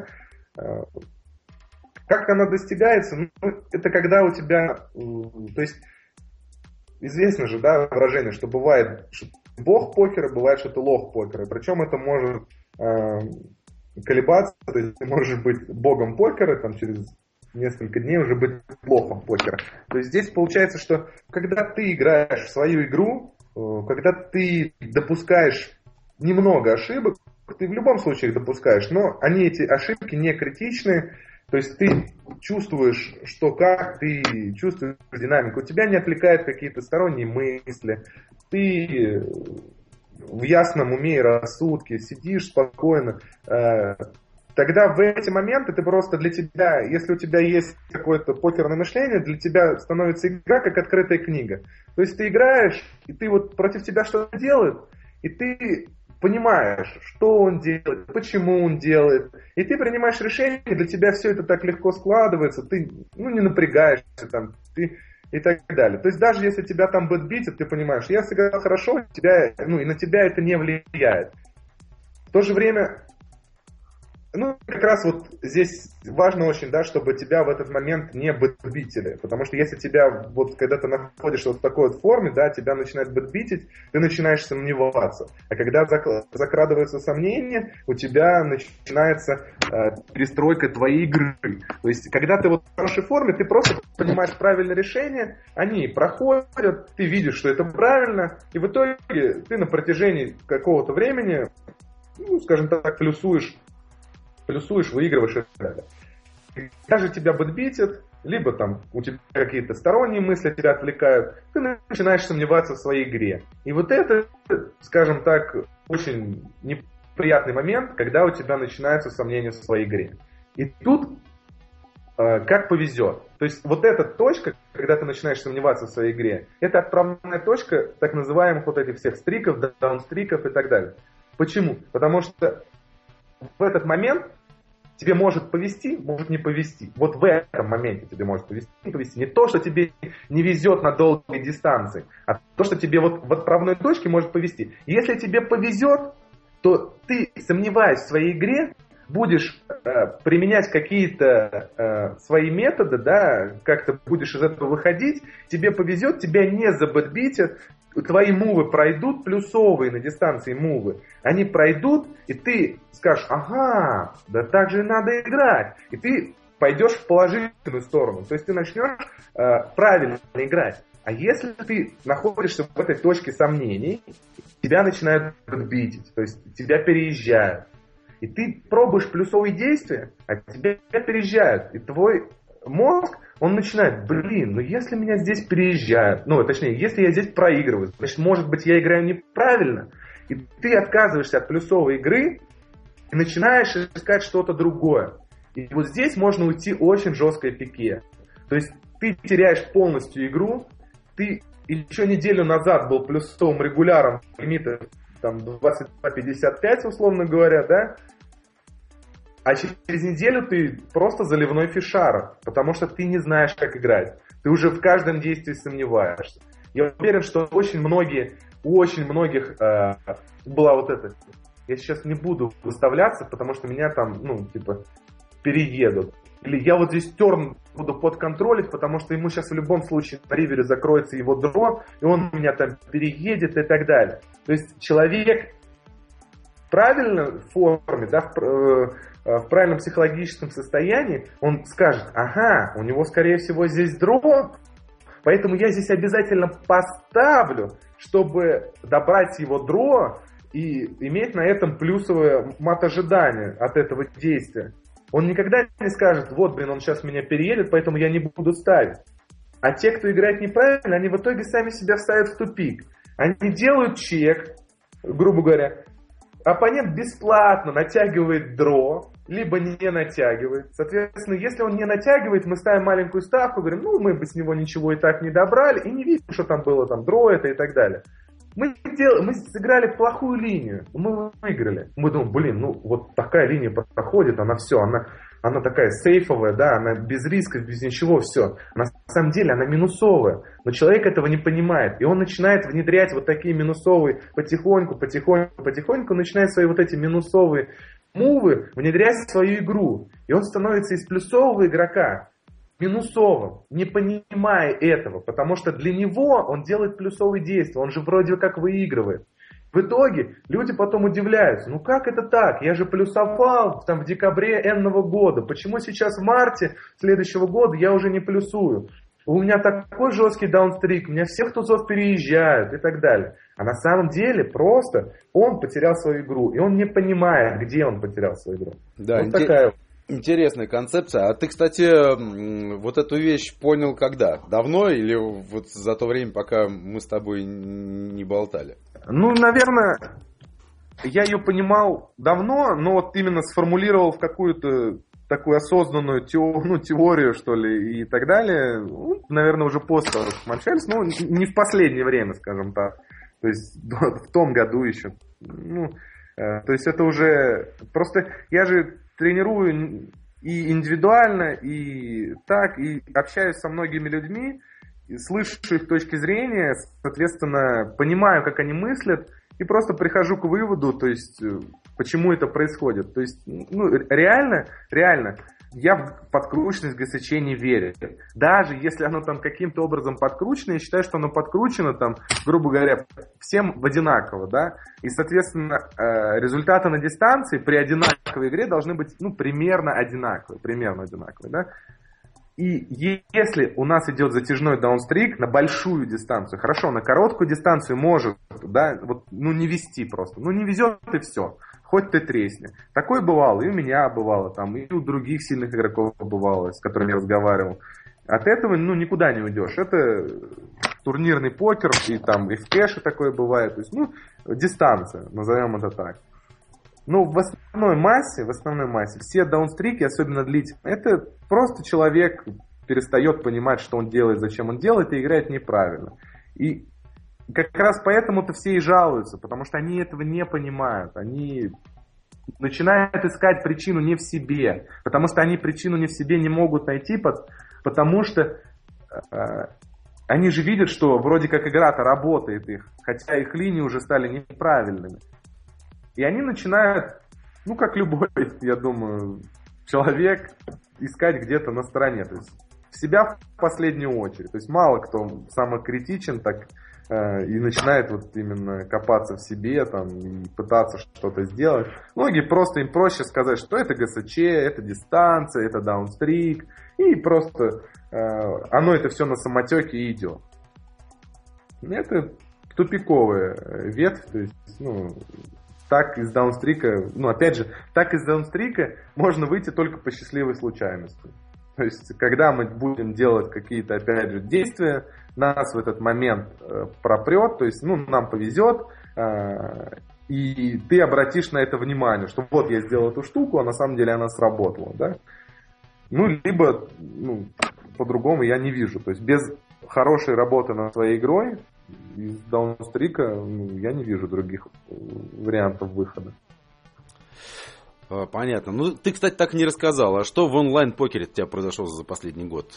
Как она достигается? Ну, это когда у тебя, то есть известно же, да, выражение, что бывает, что ты бог покера, бывает, что ты лох покера. Причем это может э, колебаться, то есть ты можешь быть богом покера, там через несколько дней уже быть лохом покера. То есть здесь получается, что когда ты играешь в свою игру, э, когда ты допускаешь немного ошибок, ты в любом случае их допускаешь, но они, эти ошибки, не критичны. То есть ты чувствуешь, что как, ты чувствуешь динамику, тебя не отвлекают какие-то сторонние мысли, ты в ясном уме и рассудке сидишь спокойно. Тогда в эти моменты ты просто для тебя, если у тебя есть какое-то покерное мышление, для тебя становится игра как открытая книга. То есть ты играешь, и ты вот против тебя что-то делают, и ты понимаешь, что он делает, почему он делает, и ты принимаешь решение, для тебя все это так легко складывается, ты ну, не напрягаешься там, ты и так далее. То есть даже если тебя там бэтбитят, ты понимаешь, я сыграл хорошо, тебя, ну и на тебя это не влияет. В то же время, ну, как раз вот здесь важно очень, да, чтобы тебя в этот момент не бэтбитили. Потому что если тебя, вот когда ты находишься вот в такой вот форме, да, тебя начинают бэтбитить, ты начинаешь сомневаться. А когда закрадываются сомнения, у тебя начинается э, перестройка твоей игры. То есть, когда ты вот в хорошей форме, ты просто понимаешь правильное решение, они проходят, ты видишь, что это правильно, и в итоге ты на протяжении какого-то времени, ну, скажем так, плюсуешь плюсуешь, выигрываешь и так далее. Даже тебя бэтбитят, либо там у тебя какие-то сторонние мысли тебя отвлекают, ты начинаешь сомневаться в своей игре. И вот это, скажем так, очень неприятный момент, когда у тебя начинаются сомнения в своей игре. И тут э, как повезет. То есть вот эта точка, когда ты начинаешь сомневаться в своей игре, это отправная точка так называемых вот этих всех стриков, даунстриков и так далее. Почему? Потому что в этот момент тебе может повезти, может не повезти. Вот в этом моменте тебе может повезти, не повезти. Не то, что тебе не везет на долгой дистанции, а то, что тебе вот в отправной точке может повезти. Если тебе повезет, то ты, сомневаясь в своей игре, будешь э, применять какие-то э, свои методы, да, как-то будешь из этого выходить, тебе повезет, тебя не забэтбитят, твои мувы пройдут, плюсовые на дистанции мувы, они пройдут, и ты скажешь, ага, да так же и надо играть. И ты пойдешь в положительную сторону. То есть ты начнешь э, правильно играть. А если ты находишься в этой точке сомнений, тебя начинают битить, то есть тебя переезжают. И ты пробуешь плюсовые действия, а тебя переезжают. И твой мозг, он начинает, блин, ну если меня здесь переезжают, ну точнее, если я здесь проигрываю, значит, может быть, я играю неправильно. И ты отказываешься от плюсовой игры и начинаешь искать что-то другое. И вот здесь можно уйти очень жесткое пике. То есть ты теряешь полностью игру, ты еще неделю назад был плюсовым регуляром лимита там двадцать два пятьдесят пять, условно говоря, да, а через неделю ты просто заливной фишар, потому что ты не знаешь, как играть. Ты уже в каждом действии сомневаешься. Я уверен, что очень многие, у очень многих э, была вот эта. Я сейчас не буду выставляться, потому что меня там, ну, типа, переедут. Или я вот здесь терн буду подконтролить, потому что ему сейчас в любом случае на ривере закроется его дро, и он меня там переедет и так далее. То есть человек в правильной форме, да, в, э, в правильном психологическом состоянии, он скажет, ага, у него скорее всего здесь дро, поэтому я здесь обязательно поставлю, чтобы добрать его дро и иметь на этом плюсовое мат-ожидание от этого действия. Он никогда не скажет, вот, блин, он сейчас меня переедет, поэтому я не буду ставить. А те, кто играет неправильно, они в итоге сами себя ставят в тупик. Они делают чек, грубо говоря, оппонент бесплатно натягивает дро, либо не натягивает. Соответственно, если он не натягивает, мы ставим маленькую ставку, говорим, ну, мы бы с него ничего и так не добрали, и не видим, что там было, там, дро это и так далее. Мы, дел... мы сыграли плохую линию, мы выиграли. Мы думаем, блин, ну вот такая линия проходит, она все, она она такая сейфовая, да, она без риска, без ничего, все. На самом деле она минусовая, но человек этого не понимает, и он начинает внедрять вот такие минусовые потихоньку, потихоньку, потихоньку, начинает свои вот эти минусовые мувы внедрять в свою игру, и он становится из плюсового игрока минусовым, не понимая этого, потому что для него он делает плюсовые действия, он же вроде как выигрывает. В итоге люди потом удивляются, ну как это так, я же плюсовал там в декабре энного года, почему сейчас в марте следующего года я уже не плюсую? У меня такой жесткий даунстрик, у меня всех тузов переезжают и так далее. А на самом деле просто он потерял свою игру, и он не понимает, где он потерял свою игру. Да, вот такая... Интересная концепция. А ты, кстати, вот эту вещь понял когда? Давно или вот за то время, пока мы с тобой не болтали? Ну, наверное, я ее понимал давно, но вот именно сформулировал в какую-то такую осознанную теорию, ну, теорию, что ли, и так далее, ну, наверное, уже после Маншельс, ну, не в последнее время, скажем так. То есть в том году еще. Ну, э, то есть это уже... Просто я же тренирую и индивидуально, и так, и общаюсь со многими людьми, и слышу их точки зрения, соответственно, понимаю, как они мыслят, и просто прихожу к выводу, то есть, почему это происходит. То есть, ну, реально, реально, я в подкрученность ГСЧ не верю. Даже если оно там каким-то образом подкручено, я считаю, что оно подкручено там, грубо говоря, всем в одинаково, да. И, соответственно, результаты на дистанции при одинаковой игре должны быть, ну, примерно одинаковые, примерно одинаковые, да. И если у нас идет затяжной даунстрик на большую дистанцию, хорошо, на короткую дистанцию может, да, вот, ну, не вести просто, ну, не везет и все. Хоть ты тресни. Такое бывало, и у меня бывало, там, и у других сильных игроков бывало, с которыми я разговаривал. От этого, ну, никуда не уйдешь. Это турнирный покер, и там, и в кэше такое бывает. То есть, ну, дистанция, назовем это так. Но в основной массе, в основной массе, все даунстрики, особенно длительные, это просто человек перестает понимать, что он делает, зачем он делает, и играет неправильно. И как раз поэтому-то все и жалуются, потому что они этого не понимают. Они начинают искать причину не в себе, потому что они причину не в себе не могут найти, потому что э, они же видят, что вроде как игра-то работает их, хотя их линии уже стали неправильными. И они начинают, ну как любой, я думаю, человек, искать где-то на стороне, то есть в себя в последнюю очередь. То есть мало кто самокритичен так и начинает вот именно копаться в себе там, и пытаться что-то сделать. Многие просто, им проще сказать, что это ГСЧ, это дистанция, это даунстрик, и просто э, оно это все на самотеке и идет. Это тупиковая ветвь, то есть, ну, так из даунстрика, ну, опять же, так из даунстрика можно выйти только по счастливой случайности. То есть, когда мы будем делать какие-то, опять же, действия, нас в этот момент э, пропрет, то есть, ну, нам повезет, э, и ты обратишь на это внимание, что вот я сделал эту штуку, а на самом деле она сработала, да. Ну, либо, ну, по-другому я не вижу. То есть, без хорошей работы над своей игрой, из даунстрика, ну, я не вижу других вариантов выхода. Понятно. Ну, ты, кстати, так и не рассказал. А что в онлайн-покере у тебя произошло за последний год?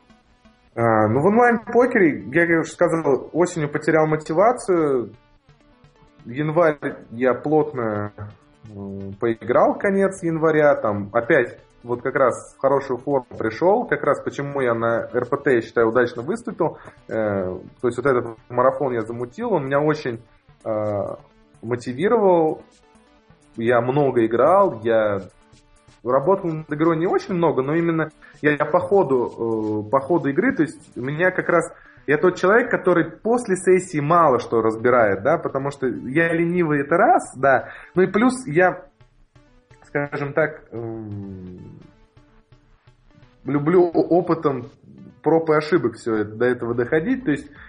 А, ну, в онлайн-покере, я, как уже сказал, осенью потерял мотивацию. Январь я плотно поиграл, конец января. Там опять вот как раз в хорошую форму пришел. Как раз почему я на эр пэ тэ, я считаю, удачно выступил. Э, то есть вот этот марафон я замутил. Он меня очень э, мотивировал. Я много играл, я работал над игрой не очень много, но именно я по ходу, э, по ходу игры, то есть у меня как раз, я тот человек, который после сессии мало что разбирает, да, потому что я ленивый, это раз, да, ну и плюс я, скажем так, э, люблю опытом проб и ошибок все это, до этого доходить, то есть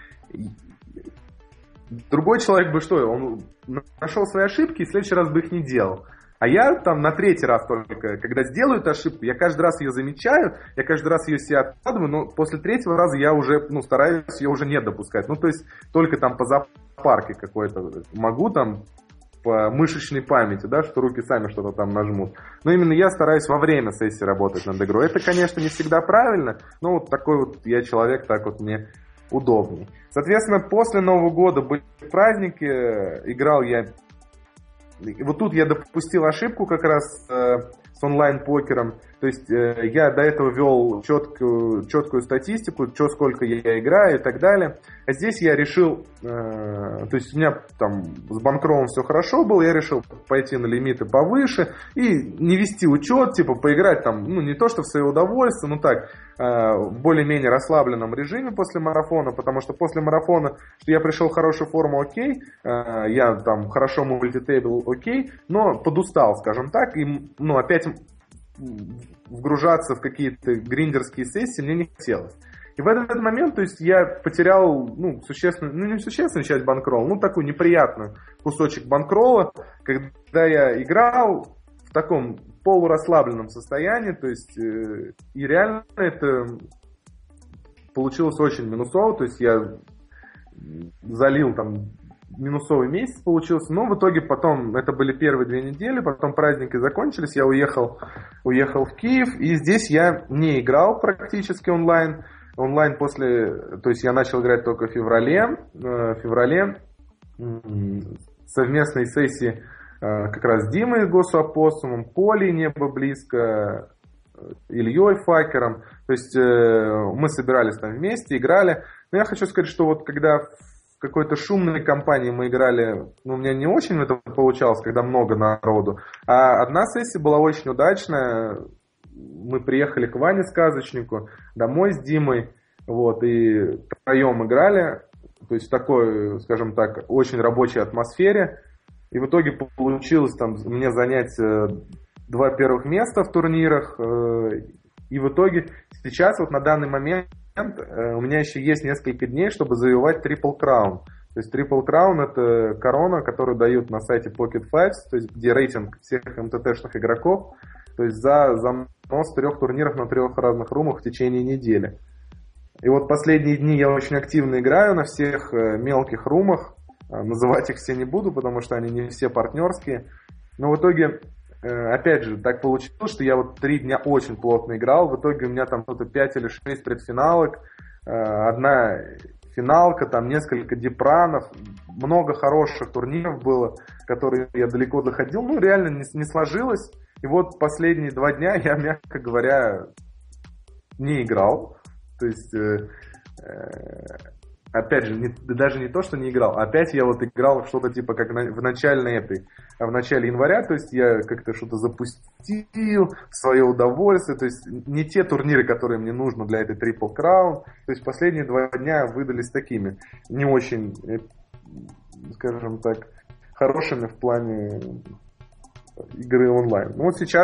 другой человек бы что, он нашел свои ошибки и в следующий раз бы их не делал. А я там на третий раз только, когда сделаю эту ошибку, я каждый раз ее замечаю, я каждый раз ее себе откладываю, но после третьего раза я уже, ну, стараюсь ее уже не допускать. Ну, то есть, только там по запарке какой-то могу там по мышечной памяти, да, что руки сами что-то там нажмут. Но именно я стараюсь во время сессии работать над игрой. Это, конечно, не всегда правильно, но вот такой вот я человек, так вот мне удобнее. Соответственно, после Нового года были праздники, играл я... Вот тут я допустил ошибку как раз э, с онлайн-покером. То есть э, я до этого вел четкую, четкую статистику, что сколько я играю и так далее. А здесь я решил, э, то есть у меня там с банкролом все хорошо было, я решил пойти на лимиты повыше и не вести учет, типа поиграть там, ну не то что в свое удовольствие, ну так, э, в более-менее расслабленном режиме после марафона, потому что после марафона, что я пришел в хорошую форму, окей, э, я там хорошо мультитейбл, окей, но подустал, скажем так, и ну опять вгружаться в какие-то гриндерские сессии мне не хотелось. И в этот момент, то есть я потерял, ну, существенно, ну, не существенную часть банкролла, ну, такой неприятный кусочек банкролла, когда я играл в таком полурасслабленном состоянии, то есть, э, и реально это получилось очень минусово, то есть я залил там минусовый месяц получился, но в итоге потом, это были первые две недели, потом праздники закончились, я уехал, уехал в Киев, и здесь я не играл практически онлайн, онлайн после, то есть я начал играть только в феврале, в феврале совместной сессии как раз с Димой Госуапоссумом, Колей Небо Близко, Ильей Факером, то есть мы собирались там вместе, играли, но я хочу сказать, что вот когда в какой-то шумной компании мы играли, ну, у меня не очень это получалось, когда много народу. А одна сессия была очень удачная. Мы приехали к Ване Сказочнику домой с Димой, вот, и втроем играли, то есть в такой, скажем так, очень рабочей атмосфере. И в итоге получилось там мне занять два первых места в турнирах. И в итоге сейчас, вот на данный момент, у меня еще есть несколько дней, чтобы завоевать Triple Crown. То есть Triple Crown — это корона, которую дают на сайте Pocket Fives, то есть где рейтинг всех эм тэ тэ-шных игроков, то есть за занос трех турниров на трех разных румах в течение недели. И вот последние дни я очень активно играю на всех мелких румах. Называть их все не буду, потому что они не все партнерские. Но в итоге, опять же, так получилось, что я вот три дня очень плотно играл. В итоге у меня там что-то пять или шесть предфиналок, одна финалка, там несколько дипранов, много хороших турниров было, которые я далеко доходил. Ну, реально не, не сложилось. И вот последние два дня я, мягко говоря, не играл. То есть, э, э, опять же, не, даже не то, что не играл, опять я вот играл что-то типа как на, в начале этой, в начале января, то есть я как-то что-то запустил в свое удовольствие, то есть не те турниры, которые мне нужно для этой Triple Crown, то есть последние два дня выдались такими, не очень, скажем так, хорошими в плане игры онлайн. Ну вот сейчас,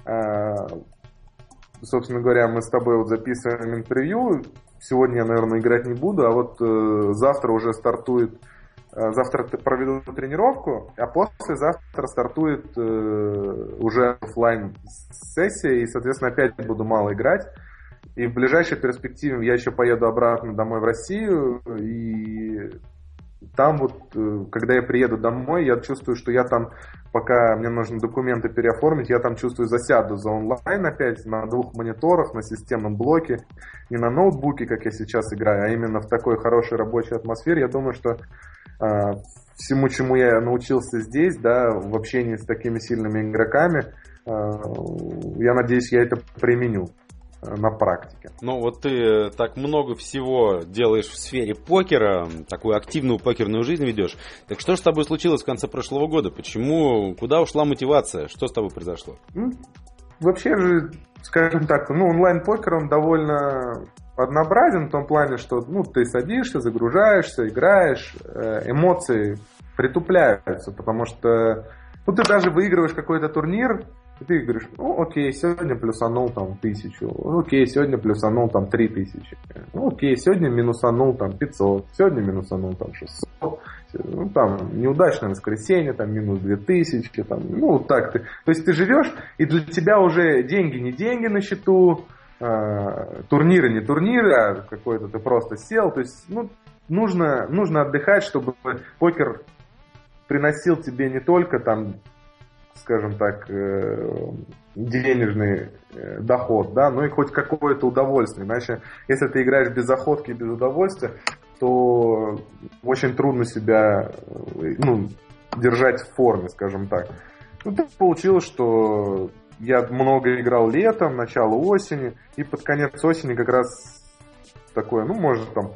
собственно говоря, мы с тобой вот записываем интервью. Сегодня я, наверное, играть не буду, а вот э, завтра уже стартует, э, завтра проведу тренировку, а послезавтра стартует э, уже офлайн сессия, и, соответственно, опять буду мало играть. И в ближайшей перспективе я еще поеду обратно домой в Россию, и там вот, э, когда я приеду домой, я чувствую, что я там, пока мне нужно документы переоформить, я там чувствую засяду за онлайн опять, на двух мониторах, на системном блоке, не на ноутбуке, как я сейчас играю, а именно в такой хорошей рабочей атмосфере. Я думаю, что э, всему, чему я научился здесь, да, в общении с такими сильными игроками, э, я надеюсь, я это применю на практике. Ну вот ты так много всего делаешь в сфере покера, такую активную покерную жизнь ведешь. Так что же с тобой случилось в конце прошлого года? Почему, куда ушла мотивация? Что с тобой произошло? Ну, вообще же, скажем так, ну, онлайн-покер, он довольно однообразен в том плане, что ну, ты садишься, загружаешься, играешь, эмоции притупляются, потому что ну, ты даже выигрываешь какой-то турнир, и ты говоришь, ну окей, сегодня плюсанул там тысячу, окей, сегодня плюсанул там три тысячи, ну окей, сегодня минусанул там пятьсот, сегодня минусанул там шестьсот, ну там неудачное воскресенье, там минус две тысячи, там, ну так ты, то есть ты живешь, и для тебя уже деньги не деньги на счету, э, турниры не турниры, а какой-то ты просто сел, то есть ну, нужно, нужно отдыхать, чтобы покер приносил тебе не только там, скажем так, денежный доход, да, но и хоть какое-то удовольствие. Иначе, если ты играешь без охотки и без удовольствия, то очень трудно себя, ну, держать в форме, скажем так. Ну, так получилось, что я много играл летом, начало осени, и под конец осени как раз такое, ну, может, там...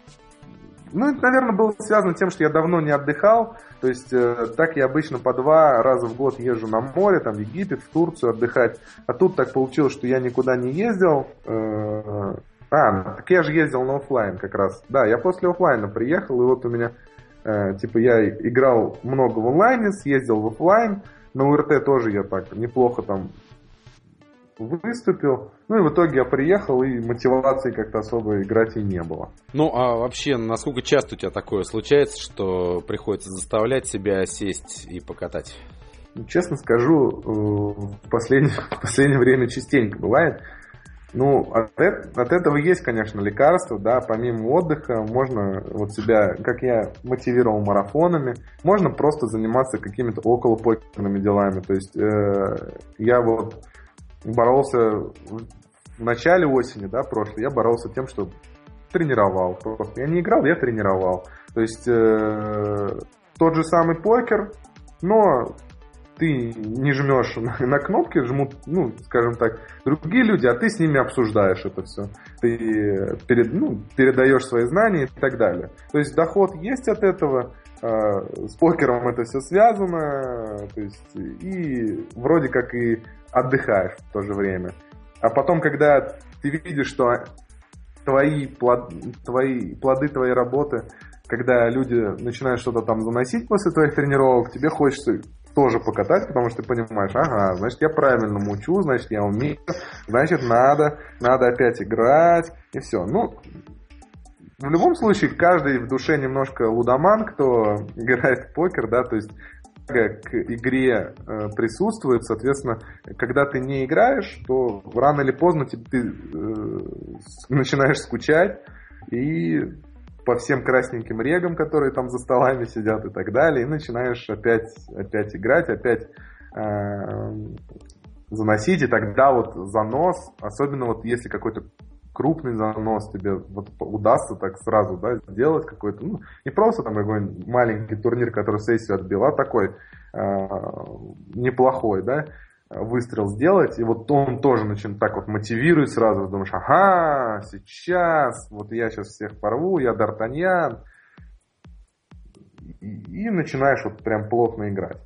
Ну, это, наверное, было связано с тем, что я давно не отдыхал. То есть, э, так я обычно по два раза в год езжу на море, там, в Египет, в Турцию отдыхать. А тут так получилось, что я никуда не ездил. Э, а, так я же ездил на офлайн как раз. Да, я после офлайна приехал, и вот у меня, э, типа, я играл много в онлайне, съездил в офлайн. На УРТ тоже я так неплохо там выступил. Ну и в итоге я приехал, и мотивации как-то особо играть и не было. Ну а вообще, насколько часто у тебя такое случается, что приходится заставлять себя сесть и покатать? Честно скажу, в последнее, в последнее время частенько бывает. Ну, от, от этого есть, конечно, лекарство, да, помимо отдыха можно вот себя, как я мотивировал марафонами, можно просто заниматься какими-то околопокерными делами. То есть э, я вот боролся в начале осени, да, прошлой, я боролся тем, что тренировал просто. Я не играл, я тренировал. То есть э, тот же самый покер, но ты не жмешь на, на кнопки, жмут, ну, скажем так, другие люди, а ты с ними обсуждаешь это все. Ты перед, ну, передаешь свои знания и так далее. То есть доход есть от этого, э, с покером это все связано, то есть и вроде как и отдыхаешь в то же время. А потом, когда ты видишь, что твои, плод, твои плоды твоей работы, когда люди начинают что-то там заносить после твоих тренировок, тебе хочется тоже покатать, потому что ты понимаешь, ага, значит, я правильно мучу, значит, я умею, значит, надо, надо опять играть, и все. Ну, в любом случае, каждый в душе немножко лудоман, кто играет в покер, да, то есть к игре э, присутствует, соответственно, когда ты не играешь, то рано или поздно ты, ты э, начинаешь скучать и по всем красненьким регам, которые там за столами сидят и так далее, и начинаешь опять, опять играть, опять э, заносить, и тогда вот занос, особенно вот если какой-то крупный занос тебе вот удастся так сразу, да, сделать какой-то, ну, не просто там какой-нибудь маленький турнир, который сессию отбил, а такой э, неплохой, да, выстрел сделать, и вот он тоже начинает так вот мотивирует сразу, думаешь, ага, сейчас, вот я сейчас всех порву, я Д'Артаньян, и, и начинаешь вот прям плотно играть.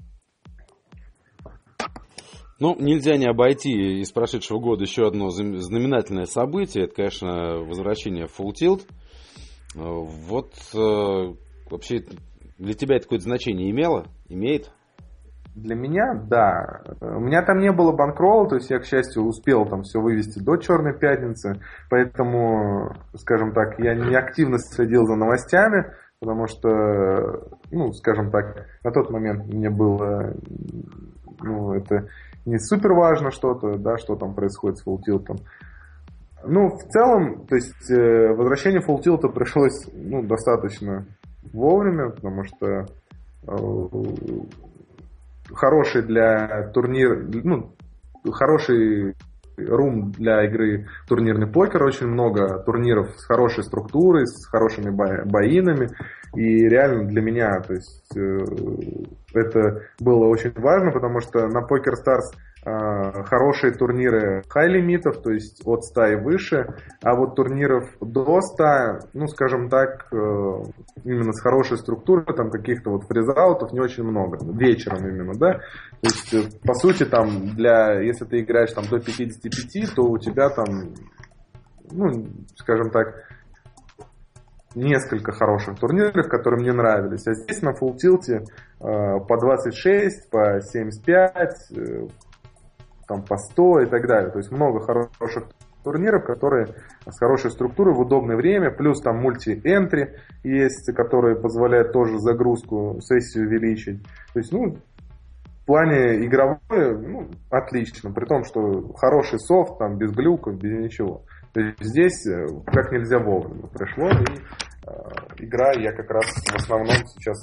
Ну, нельзя не обойти из прошедшего года еще одно знаменательное событие. Это, конечно, возвращение в Full Tilt. Вот э, вообще для тебя это какое-то значение имело? Имеет? Для меня, да. У меня там не было банкролла, то есть я, к счастью, успел там все вывести до Черной пятницы, поэтому, скажем так, я не активно следил за новостями, потому что, ну, скажем так, на тот момент мне было, ну, это не супер важно что-то, да, что там происходит с Full Tilt. Ну, в целом, то есть э, возвращение Full Tilt пришлось, ну, достаточно вовремя, потому что э, хороший для турнира, ну, хороший рум для игры в турнирный покер, очень много турниров с хорошей структурой, с хорошими боинами, и реально для меня, то есть э, это было очень важно, потому что на PokerStars э, хорошие турниры хай-лимитов, то есть от ста и выше, а вот турниров до ста, ну, скажем так, э, именно с хорошей структурой, там каких-то вот фризаутов не очень много, вечером именно, да, то есть, э, по сути, там, для, если ты играешь там до пятидесяти пяти, то у тебя там, ну, скажем так, несколько хороших турниров, которые мне нравились. А здесь на Full Tilt э, по двадцать шесть, по семьдесят пять, э, там по сто и так далее. То есть много хороших турниров, которые с хорошей структурой в удобное время. Плюс там мульти-энтри есть, которые позволяют тоже загрузку, сессию увеличить. То есть, ну, в плане игровой, ну, отлично. При том, что хороший софт, там, без глюков, без ничего. То есть здесь как нельзя вовремя пришло, и э, игра я как раз в основном сейчас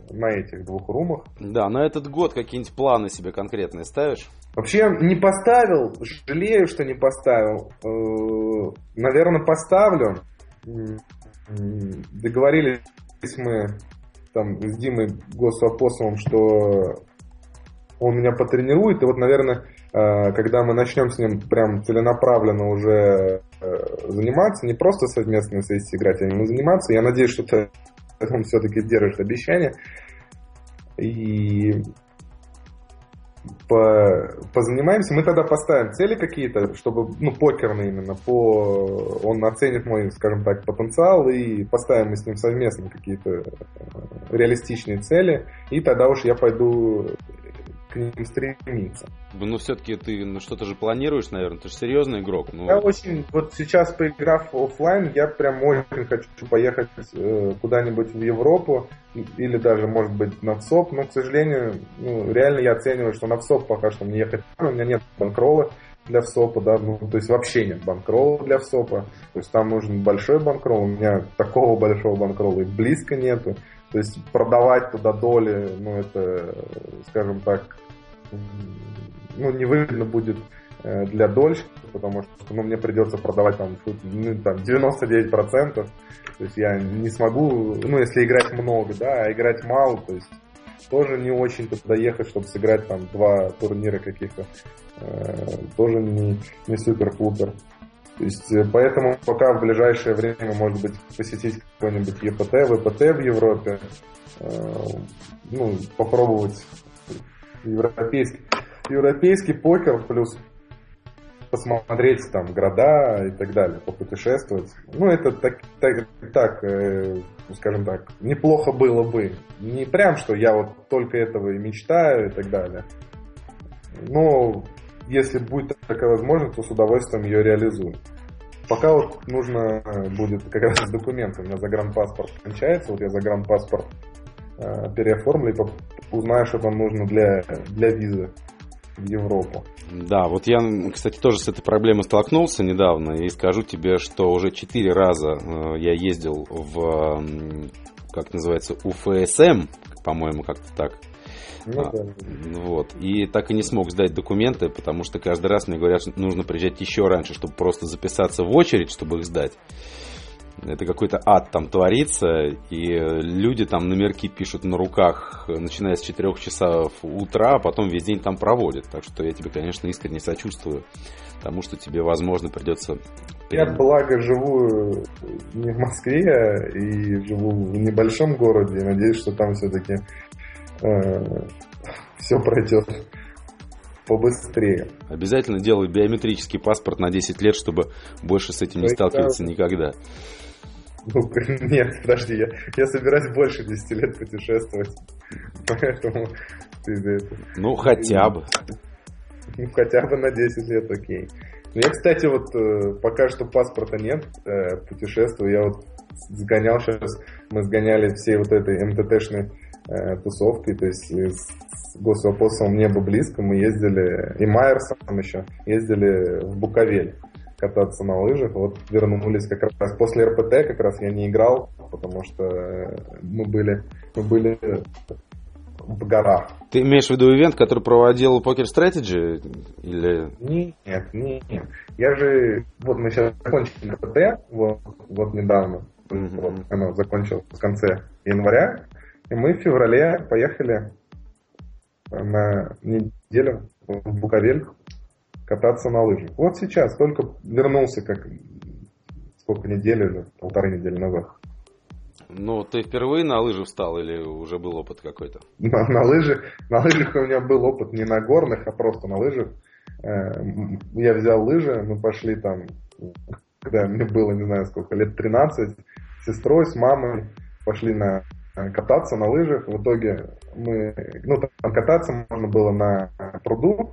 на этих двух румах. Да, на этот год какие-нибудь планы себе конкретные ставишь? Вообще не поставил, жалею, что не поставил. Наверное, поставлю. Договорились мы там с Димой Госапосовым, что он меня потренирует. И вот, наверное, когда мы начнем с ним прям целенаправленно уже заниматься, не просто совместно сессии играть, а именно заниматься, я надеюсь, что он все-таки держит обещание. И по, позанимаемся. Мы тогда поставим цели какие-то, чтобы, ну, покерные именно, по, он оценит мой, скажем так, потенциал, и поставим мы с ним совместно какие-то реалистичные цели, и тогда уж я пойду к ним стремиться. Ну, все-таки ты ну, что-то же планируешь, наверное, ты же серьезный игрок. Ну... Я очень, вот сейчас, поиграв офлайн, я прям очень хочу поехать э, куда-нибудь в Европу, или даже, может быть, на ВСОП, но, к сожалению, ну, реально я оцениваю, что на ВСОП пока что мне ехать, у меня нет банкрола для ВСОПа, да, ну, то есть вообще нет банкрола для ВСОПа, то есть там нужен большой банкрол, у меня такого большого банкрола и близко нету, то есть продавать туда доли, ну, это, скажем так, ну, невыгодно будет для дольщиков, потому что ну, мне придется продавать там, ну, там девяносто девять процентов, то есть я не смогу, ну, если играть много, да, а играть мало, то есть тоже не очень туда ехать, чтобы сыграть там два турнира каких-то, э, тоже не, не супер-пупер. То есть, поэтому пока в ближайшее время, может быть, посетить какой-нибудь ЕПТ, ВПТ в Европе, э, ну, попробовать европейский, европейский покер, плюс посмотреть там города и так далее, попутешествовать. Ну, это так, так, так э, скажем так, неплохо было бы. Не прям, что я вот только этого и мечтаю и так далее. Но если будет такая возможность, то с удовольствием ее реализую. Пока вот нужно будет как раз с документами. У меня загранпаспорт кончается, вот я загранпаспорт э, переоформлю и узнаю, что там нужно для, для визы в Европу. Да, вот я, кстати, тоже с этой проблемой столкнулся недавно, и скажу тебе, что уже четыре раза э, я ездил в, как называется, У Эф Эс Эм, по-моему, как-то так. Ну, а, да. Вот. И так и не смог сдать документы, потому что каждый раз мне говорят, что нужно приезжать еще раньше, чтобы просто записаться в очередь, чтобы их сдать. Это какой-то ад там творится, и люди там номерки пишут на руках, начиная с четырёх часов утра, а потом весь день там проводят. Так что я тебе, конечно, искренне сочувствую тому, что тебе, возможно, придется... Я, благо, живу не в Москве и живу в небольшом городе, и надеюсь, что там все-таки э, все пройдет побыстрее. Обязательно делай биометрический паспорт на десять лет, чтобы больше с этим не сталкиваться никогда. Ну, нет, подожди, я, я собираюсь больше десяти лет путешествовать, поэтому ты это... Ну, хотя бы. Ну, хотя бы на десять лет, окей. Ну, я, кстати, вот пока что паспорта нет, путешествую, я вот сгонял сейчас, мы сгоняли всей вот этой эм тэ тэ-шной тусовкой, то есть с Госапосовым «Небо близко» мы ездили, и Майерсом еще, ездили в Буковель кататься на лыжах. Вот вернулись как раз после эр пэ тэ, как раз я не играл, потому что мы были, мы были в горах. Ты имеешь в виду ивент, который проводил Poker Strategy? Или... Нет, нет, нет. Я же, вот мы сейчас закончили эр пэ тэ, вот, вот недавно, mm-hmm. вот, оно закончилось в конце января, и мы в феврале поехали на неделю в Буковель кататься на лыжах. Вот сейчас, только вернулся, как сколько недель или полторы недели назад. Ну, ты впервые на лыжи встал или уже был опыт какой-то? На, на, лыжах, на лыжах у меня был опыт не на горных, а просто на лыжах. Я взял лыжи, мы пошли там, когда мне было, не знаю сколько, лет тринадцать, с сестрой, с мамой пошли на кататься на лыжах. В итоге мы, ну, там кататься можно было на пруду,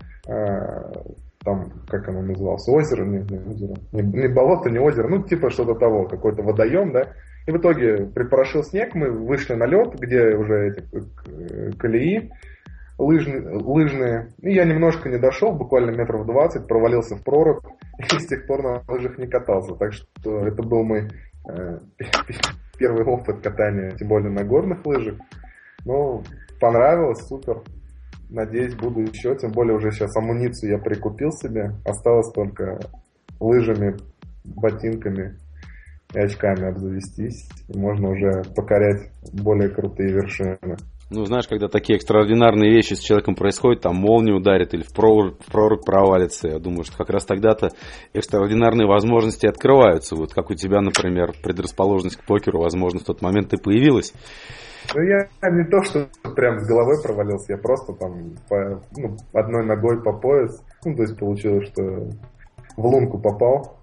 там, как оно называлось, озеро, не, не озеро, не, не болото, не озеро, ну, типа что-то того, какой-то водоем, да. И в итоге припорошил снег, мы вышли на лед, где уже эти колеи лыжные, лыжные. И я немножко не дошел, буквально метров двадцать, провалился в прорубь, и с тех пор на лыжах не катался. Так что это был мой э, первый опыт катания, тем более на горных лыжах. Ну, понравилось, супер. Надеюсь, буду еще. Тем более уже сейчас амуницию я прикупил себе. Осталось только лыжами, ботинками и очками обзавестись. И можно уже покорять более крутые вершины. Ну, знаешь, когда такие экстраординарные вещи с человеком происходят, там молния ударит или в прорубь, в прорубь провалится, я думаю, что как раз тогда-то экстраординарные возможности открываются. Вот как у тебя, например, предрасположенность к покеру, возможно, в тот момент и появилась. Ну, я не то, что прям с головой провалился, я просто там по, ну, одной ногой по пояс. Ну, то есть получилось, что в лунку попал,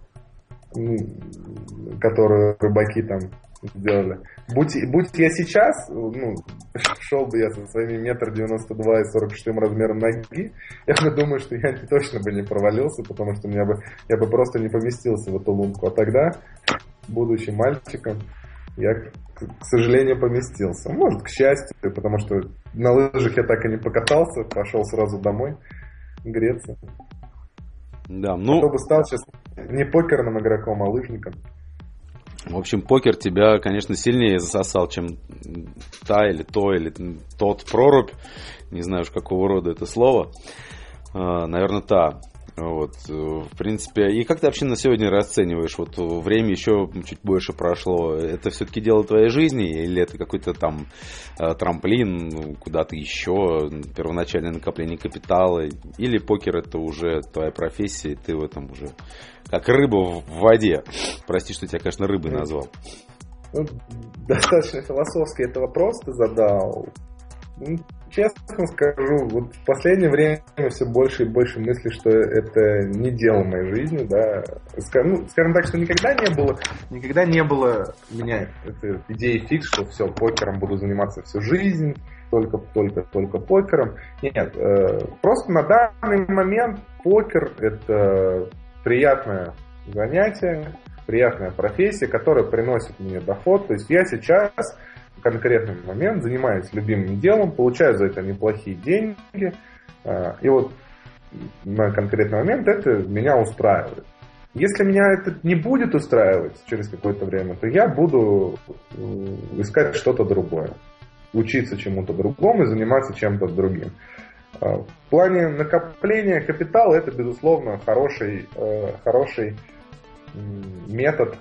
которую рыбаки там сделали. Будь, будь я сейчас, ну, шел бы я со своими метр девяносто два и сорок шестым размером ноги, я бы думаю, что я точно бы не провалился, потому что меня бы, я бы просто не поместился в эту лунку. А тогда, будучи мальчиком, я, к сожалению, поместился. Может, к счастью, потому что на лыжах я так и не покатался, пошел сразу домой греться. Да, ну... Кто бы стал сейчас не покерным игроком, а лыжником. В общем, покер тебя, конечно, сильнее засосал, чем та или то, или тот прорубь. Не знаю уж, какого рода это слово. Наверное, та. Вот, в принципе, и как ты вообще на сегодня расцениваешь? Вот время еще чуть больше прошло. Это все-таки дело твоей жизни? Или это какой-то там трамплин куда-то еще, первоначальное накопление капитала? Или покер это уже твоя профессия, и ты в этом уже как рыба в воде? Прости, что тебя, конечно, рыбой назвал. Ну, достаточно философский это вопрос ты задал. Ну, честно скажу, вот в последнее время все больше и больше мысли, что это не дело моей жизни, да. Ну, скажем так, что никогда не было, никогда не было у меня этой идеи фикс, что все, покером буду заниматься всю жизнь, только, только, только покером. Нет, э, просто на данный момент покер это приятное занятие, приятная профессия, которая приносит мне доход. То есть я сейчас в конкретный момент занимаюсь любимым делом, получаю за это неплохие деньги. И вот на конкретный момент это меня устраивает. Если меня это не будет устраивать через какое-то время, то я буду искать что-то другое. Учиться чему-то другому и заниматься чем-то другим. В плане накопления капитала это, безусловно, хороший, хороший метод.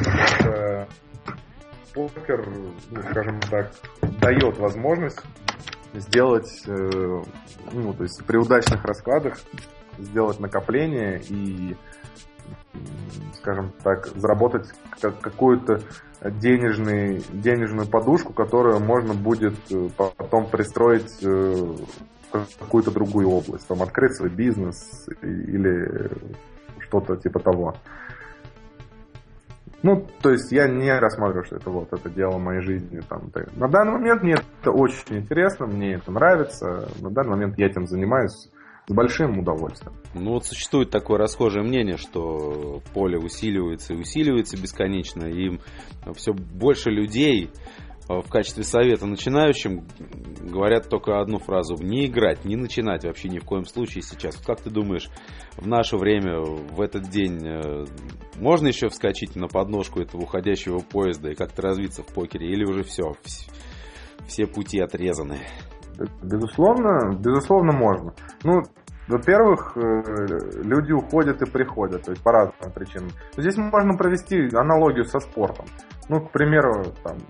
Покер, ну, скажем так, дает возможность сделать, ну, то есть при удачных раскладах сделать накопление и, скажем так, заработать какую-то денежный, денежную подушку, которую можно будет потом пристроить в какую-то другую область, там открыть свой бизнес или что-то типа того. Ну, то есть я не рассматриваю, что это вот это дело моей жизни. Там. На данный момент мне это очень интересно, мне это нравится. На данный момент я этим занимаюсь с большим удовольствием. Ну вот существует такое расхожее мнение, что поле усиливается и усиливается бесконечно, и все больше людей в качестве совета начинающим говорят только одну фразу: не играть, не начинать вообще ни в коем случае сейчас. Как ты думаешь, в наше время, в этот день, можно еще вскочить на подножку этого уходящего поезда и как-то развиться в покере? Или уже все, все пути отрезаны? Безусловно, безусловно можно. Ну, во-первых, люди уходят и приходят, то есть по разным причинам. Здесь можно провести аналогию со спортом. Ну, к примеру, там,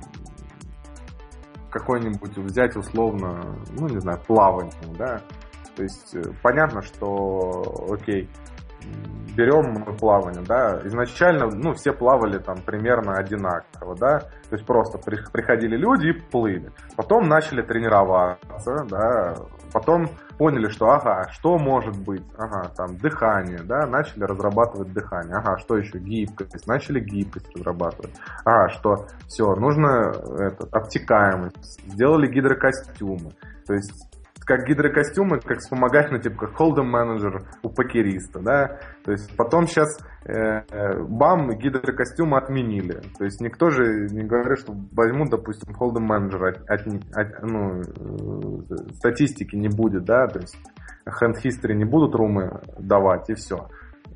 какой-нибудь взять условно, ну, не знаю, плавание, да. То есть понятно, что, окей, берем мы плавание, да, изначально, ну, все плавали там примерно одинаково, да, то есть просто приходили люди и плыли. Потом начали тренироваться, да, потом поняли, что, ага, что может быть, ага, там, дыхание, да, начали разрабатывать дыхание, ага, что еще, гибкость, начали гибкость разрабатывать, ага, что, все, нужно, это, обтекаемость, сделали гидрокостюмы, то есть как гидрокостюмы, как вспомогательный, типа как hold'em менеджер у покериста, да, то есть потом сейчас э, бам, гидрокостюмы отменили, то есть никто же не говорит, что возьмут, допустим, hold'em менеджер, от, от, от, ну, э, статистики не будет, да, то есть hand history не будут румы давать, и все.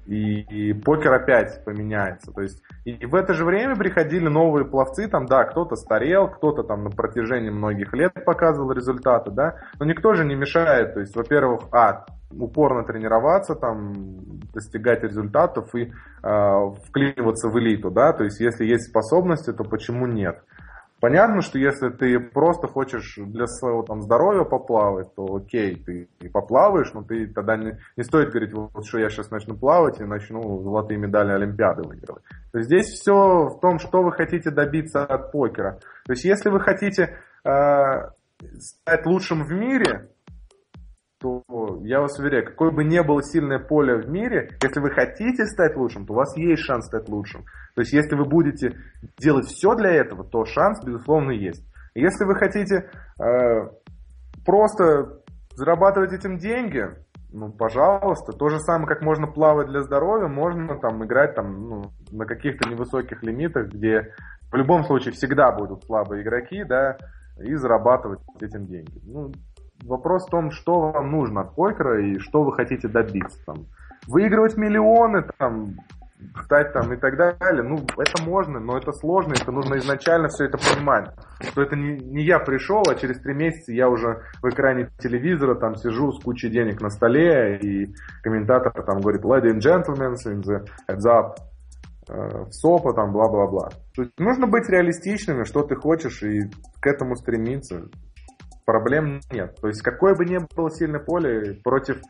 и, и покер опять поменяется. То есть и в это же время приходили новые пловцы, там, да, кто-то старел, кто-то там на протяжении многих лет показывал результаты, да, но никто же не мешает, то есть, во-первых, а, упорно тренироваться, там, достигать результатов и э, вклиниваться в элиту, да, то есть, если есть способности, то почему нет? Понятно, что если ты просто хочешь для своего там здоровья поплавать, то окей, ты и поплаваешь, но ты тогда не, не стоит говорить, вот что я сейчас начну плавать и начну золотые медали Олимпиады выигрывать. То есть здесь все в том, что вы хотите добиться от покера. То есть если вы хотите э, стать лучшим в мире, то я вас уверяю, какое бы ни было сильное поле в мире, если вы хотите стать лучшим, то у вас есть шанс стать лучшим. То есть, если вы будете делать все для этого, то шанс, безусловно, есть. Если вы хотите э, просто зарабатывать этим деньги, ну, пожалуйста. То же самое, как можно плавать для здоровья, можно там играть там, ну, на каких-то невысоких лимитах, где в любом случае всегда будут слабые игроки, да, и зарабатывать этим деньги. Ну, вопрос в том, что вам нужно от покера и что вы хотите добиться. Там, выигрывать миллионы, там, стать там и так далее. Ну, это можно, но это сложно, это нужно изначально все это понимать. Что это не, не я пришел, а через три месяца я уже в экране телевизора там сижу с кучей денег на столе, и комментатор там говорит «Ladies and gentlemen, in the heads up», в СОПа, там, бла-бла-бла. То есть нужно быть реалистичными, что ты хочешь, и к этому стремиться. Проблем нет. То есть какое бы ни было сильное поле, против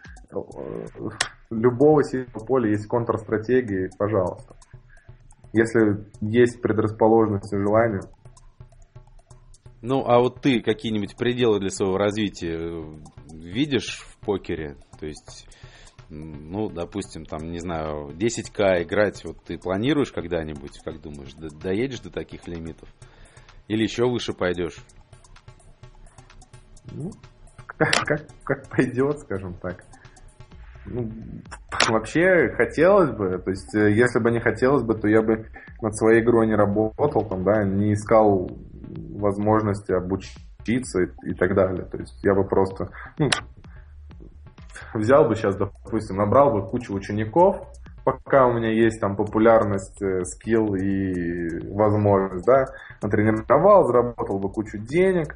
любого сильного поля есть контрстратегии, пожалуйста. Если есть предрасположенность и желание. Ну, а вот ты какие-нибудь пределы для своего развития видишь в покере? То есть, ну, допустим, там, не знаю, десять тысяч играть, вот ты планируешь когда-нибудь, как думаешь, доедешь до таких лимитов? Или еще выше пойдешь? Ну, как, как, как пойдет, скажем так. Ну, вообще хотелось бы, то есть если бы не хотелось бы, то я бы над своей игрой не работал, там, да, не искал возможности обучиться и, и так далее. То есть я бы просто, ну, взял бы сейчас, допустим, набрал бы кучу учеников, пока у меня есть там популярность, скилл и возможность, да, натренировал, заработал бы кучу денег,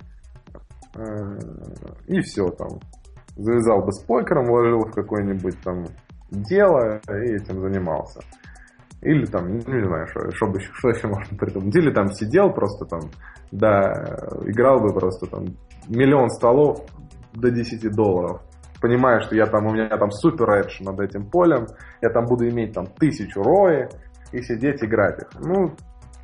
и все там. Завязал бы с покером, вложил в какое-нибудь там дело и этим занимался. Или там, не знаю, что, что, бы, что еще можно придумать. Или там сидел просто там, да, играл бы просто там миллион столов до десяти долларов. Понимаю, что я там, у меня там супер эдж над этим полем, я там буду иметь там тысячу рои и сидеть играть их. Ну,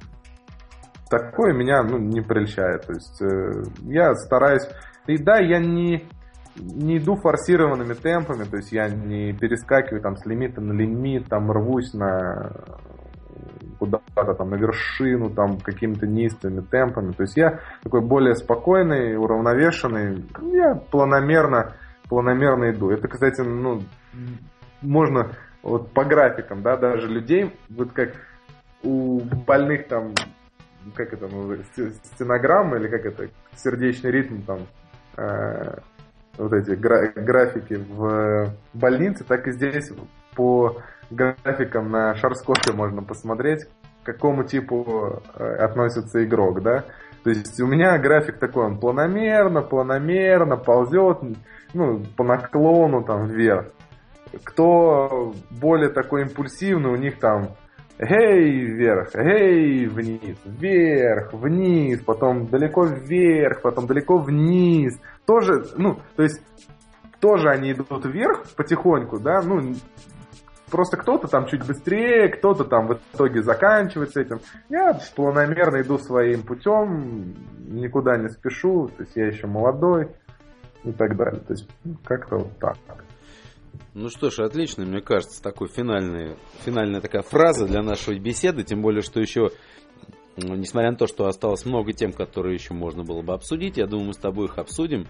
такое меня, ну, не прельщает. То есть э, я стараюсь. И да, я не, не иду форсированными темпами, то есть я не перескакиваю там с лимита на лимит, там рвусь на куда-то там на вершину, там какими-то неистовыми темпами. То есть я такой более спокойный, уравновешенный. Я планомерно, планомерно иду. Это, кстати, ну, можно вот по графикам, да, даже людей, вот как у больных там, как это называется, стенограмма или как это, сердечный ритм там, э, вот эти гра- графики в больнице, так и здесь по графикам на шарскопе можно посмотреть, к какому типу э, относится игрок, да. То есть у меня график такой, он планомерно, планомерно ползет, ну, по наклону там вверх. Кто более такой импульсивный, у них там эй, вверх, эй, вниз, вверх, вниз, потом далеко вверх, потом далеко вниз. Тоже, ну, то есть, тоже они идут вверх потихоньку, да, ну, просто кто-то там чуть быстрее, кто-то там в итоге заканчивает с этим. Я планомерно иду своим путем, никуда не спешу, то есть я еще молодой и так далее. То есть, как-то вот так. Ну что ж, отлично, мне кажется, такой финальный, финальная такая фраза для нашей беседы, тем более, что еще, несмотря на то, что осталось много тем, которые еще можно было бы обсудить, я думаю, мы с тобой их обсудим,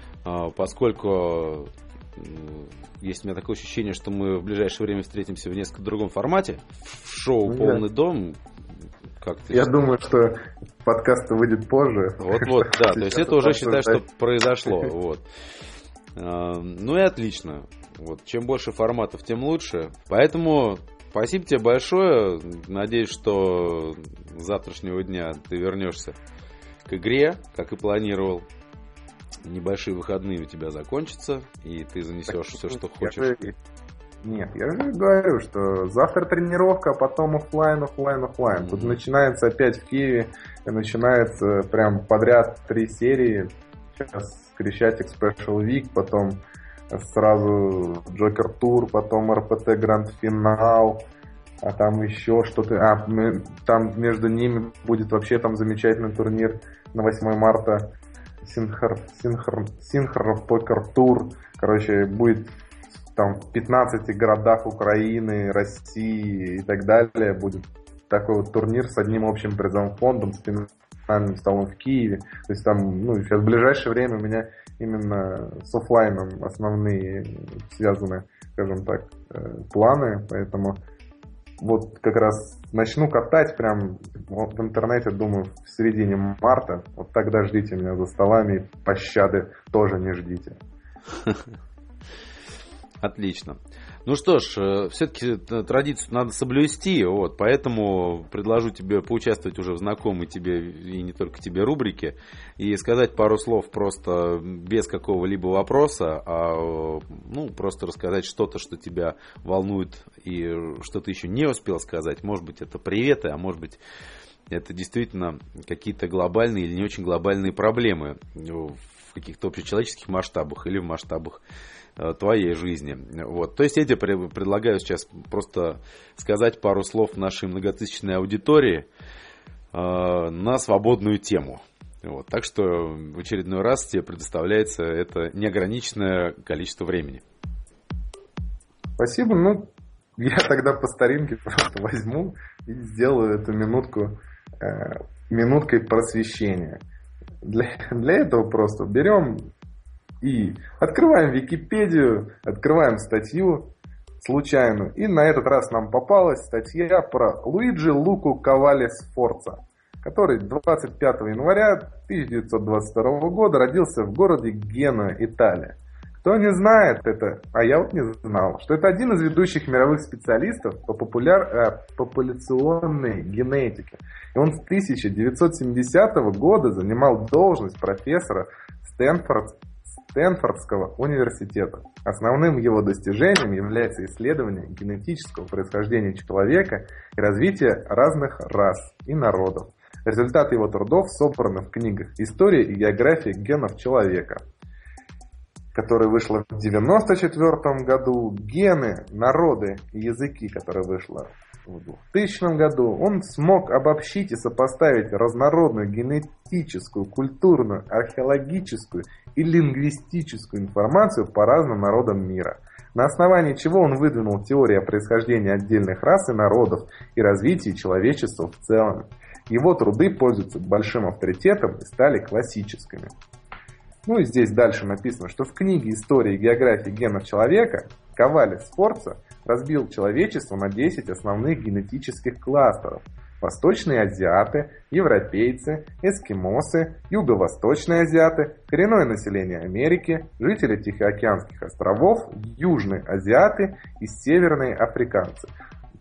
поскольку есть у меня такое ощущение, что мы в ближайшее время встретимся в несколько другом формате, в шоу «Полный дом». Как ты я считаешь? думаю, что подкаст выйдет позже. Вот-вот, да, то есть это уже считай, что произошло, вот. Ну и отлично. Вот, чем больше форматов, тем лучше. Поэтому спасибо тебе большое. Надеюсь, что с завтрашнего дня ты вернешься к игре, как и планировал. Небольшие выходные у тебя закончатся, и ты занесешь все, что хочешь. Нет, я же говорю, что завтра тренировка, а потом офлайн, офлайн, офлайн. Mm-hmm. Тут начинается опять в Киеве, и начинается прям подряд три серии. Сейчас Крещатик Special Week, потом сразу Джокер Тур, потом эр пи ти Гранд Финал, а там еще что-то. А, там между ними будет вообще там замечательный турнир на восьмое марта. Синхр, Синхр, Синхр Покер Тур. Короче, будет там в пятнадцати городах Украины, России и так далее. Будет такой вот турнир с одним общим призовым фондом, с финальным столом в Киеве. То есть там, ну, сейчас в ближайшее время у меня именно с офлайном основные связаны, скажем так, планы. Поэтому вот как раз начну катать прям вот в интернете, думаю, в середине марта. Вот тогда ждите меня за столами, пощады тоже не ждите. Отлично. Ну что ж, все-таки традицию надо соблюсти, вот, поэтому предложу тебе поучаствовать уже в знакомой тебе и не только тебе рубрике и сказать пару слов просто без какого-либо вопроса, а ну, просто рассказать что-то, что тебя волнует и что ты еще не успел сказать. Может быть, это приветы, а может быть, это действительно какие-то глобальные или не очень глобальные проблемы в каких-то общечеловеческих масштабах или в масштабах твоей жизни. Вот. То есть я тебе предлагаю сейчас просто сказать пару слов нашей многотысячной аудитории э, на свободную тему. Вот. Так что в очередной раз тебе предоставляется это неограниченное количество времени. Спасибо. Ну, я тогда по старинке просто возьму и сделаю эту минутку э, минуткой просвещения. Для, для этого просто берем и открываем Википедию, открываем статью случайную. И на этот раз нам попалась статья про Луиджи Луку Кавале Сфорца, который двадцать пятого января тысяча девятьсот двадцать второго года родился в городе Генуя, Италия. Кто не знает это, а я вот не знал, что это один из ведущих мировых специалистов по популяр, э, популяционной генетике. И он с тысяча девятьсот семидесятого года занимал должность профессора Стэнфорд, Стэнфордского университета. Основным его достижением является исследование генетического происхождения человека и развития разных рас и народов. Результаты его трудов собраны в книгах «История и география генов человека», которая вышла в девяносто четвёртом году, «Гены, народы и языки», которая вышла в двухтысячном году. Он смог обобщить и сопоставить разнородную генетическую, культурную, археологическую и лингвистическую информацию по разным народам мира, на основании чего он выдвинул теорию о происхождении отдельных рас и народов и развитии человечества в целом. Его труды пользуются большим авторитетом и стали классическими. Ну и здесь дальше написано, что в книге «История и география генов человека» Кавале Сфорца разбил человечество на десять основных генетических кластеров. Восточные азиаты, европейцы, эскимосы, юго-восточные азиаты, коренное население Америки, жители Тихоокеанских островов, южные азиаты и северные африканцы.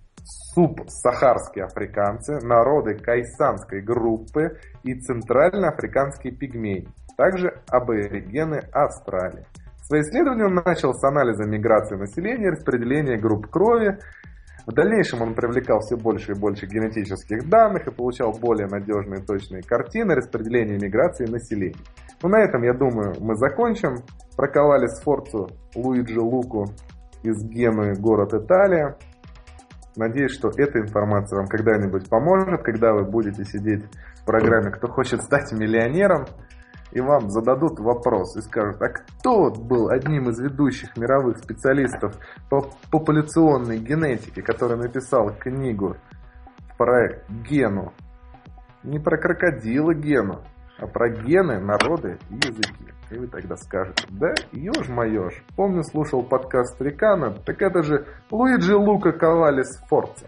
Субсахарские африканцы, народы кайсанской группы и центральноафриканские пигмеи, также аборигены Австралии. Свои исследования он начал с анализа миграции населения и распределения групп крови. В дальнейшем он привлекал все больше и больше генетических данных и получал более надежные и точные картины распределения миграции населения. Ну, на этом, я думаю, мы закончим. Про Кавале Сфорцу Луиджи Луку из Генуи, город Италия. Надеюсь, что эта информация вам когда-нибудь поможет, когда вы будете сидеть в программе «Кто хочет стать миллионером», и вам зададут вопрос и скажут, а кто был одним из ведущих мировых специалистов по популяционной генетике, который написал книгу про Гену, не про крокодила Гену, а про гены, народы и языки. И вы тогда скажете, да, ешь-моешь, помню, слушал подкаст Рикана, так это же Луиджи Лука Кавале Сфорца.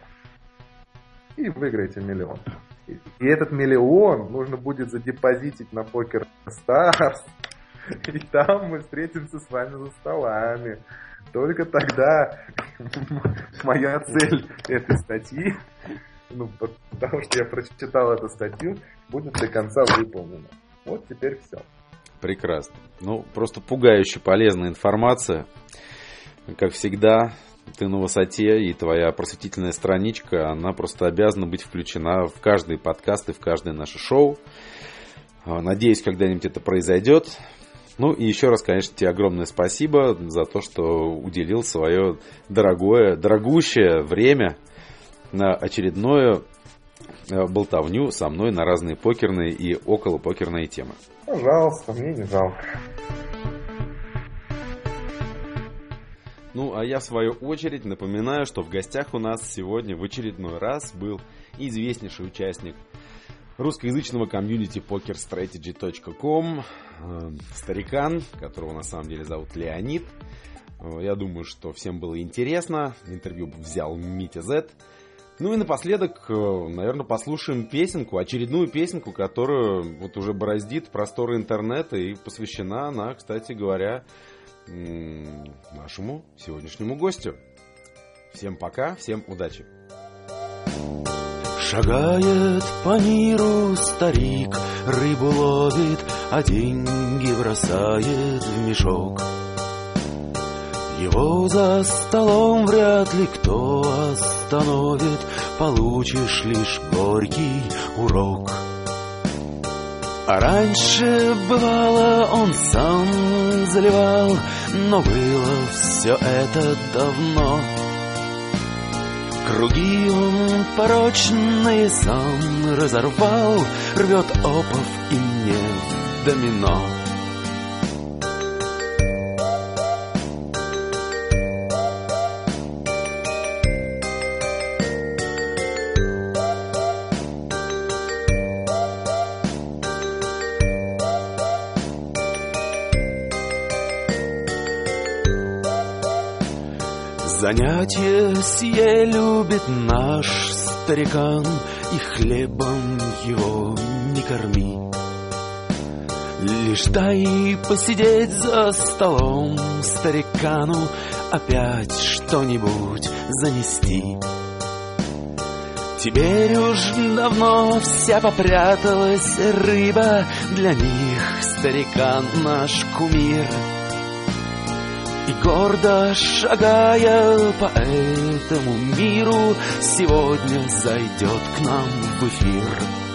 И выиграете миллион. И этот миллион нужно будет задепозитить на Покер Старс. И там мы встретимся с вами за столами. Только тогда моя цель этой статьи, ну, потому что я прочитал эту статью, будет до конца выполнена. Вот теперь все. Прекрасно. Ну, просто пугающе полезная информация. Как всегда, ты на высоте, и твоя просветительная страничка, она просто обязана быть включена в каждый подкаст и в каждое наше шоу. Надеюсь, когда-нибудь это произойдет. Ну и еще раз, конечно, тебе огромное спасибо за то, что уделил свое дорогое, дорогущее время на очередную болтовню со мной на разные покерные и околопокерные темы. Пожалуйста, мне не жалко. Ну, а я в свою очередь напоминаю, что в гостях у нас сегодня в очередной раз был известнейший участник русскоязычного комьюнити покер стратеджи точка ком, э, старикан, которого на самом деле зовут Леонид. Э, я думаю, что всем было интересно. Интервью взял Митя Зет. Ну и напоследок, э, наверное, послушаем песенку, очередную песенку, которая вот уже бороздит просторы интернета и посвящена она, кстати говоря, м- нашему сегодняшнему гостю. Всем пока, всем удачи! Шагает по миру старик, рыбу ловит, а деньги бросает в мешок. Его за столом вряд ли кто остановит, получишь лишь горький урок. А раньше, бывало, он сам заливал, но было все это давно. Круги он порочные сам разорвал, рвет опов и не в домино. Занятие сие любит наш старикан, и хлебом его не корми. Лишь дай посидеть за столом старикану, опять что-нибудь занести. Теперь уж давно вся попряталась рыба, для них старикан наш кумир. И гордо шагая по этому миру, сегодня зайдет к нам в эфир.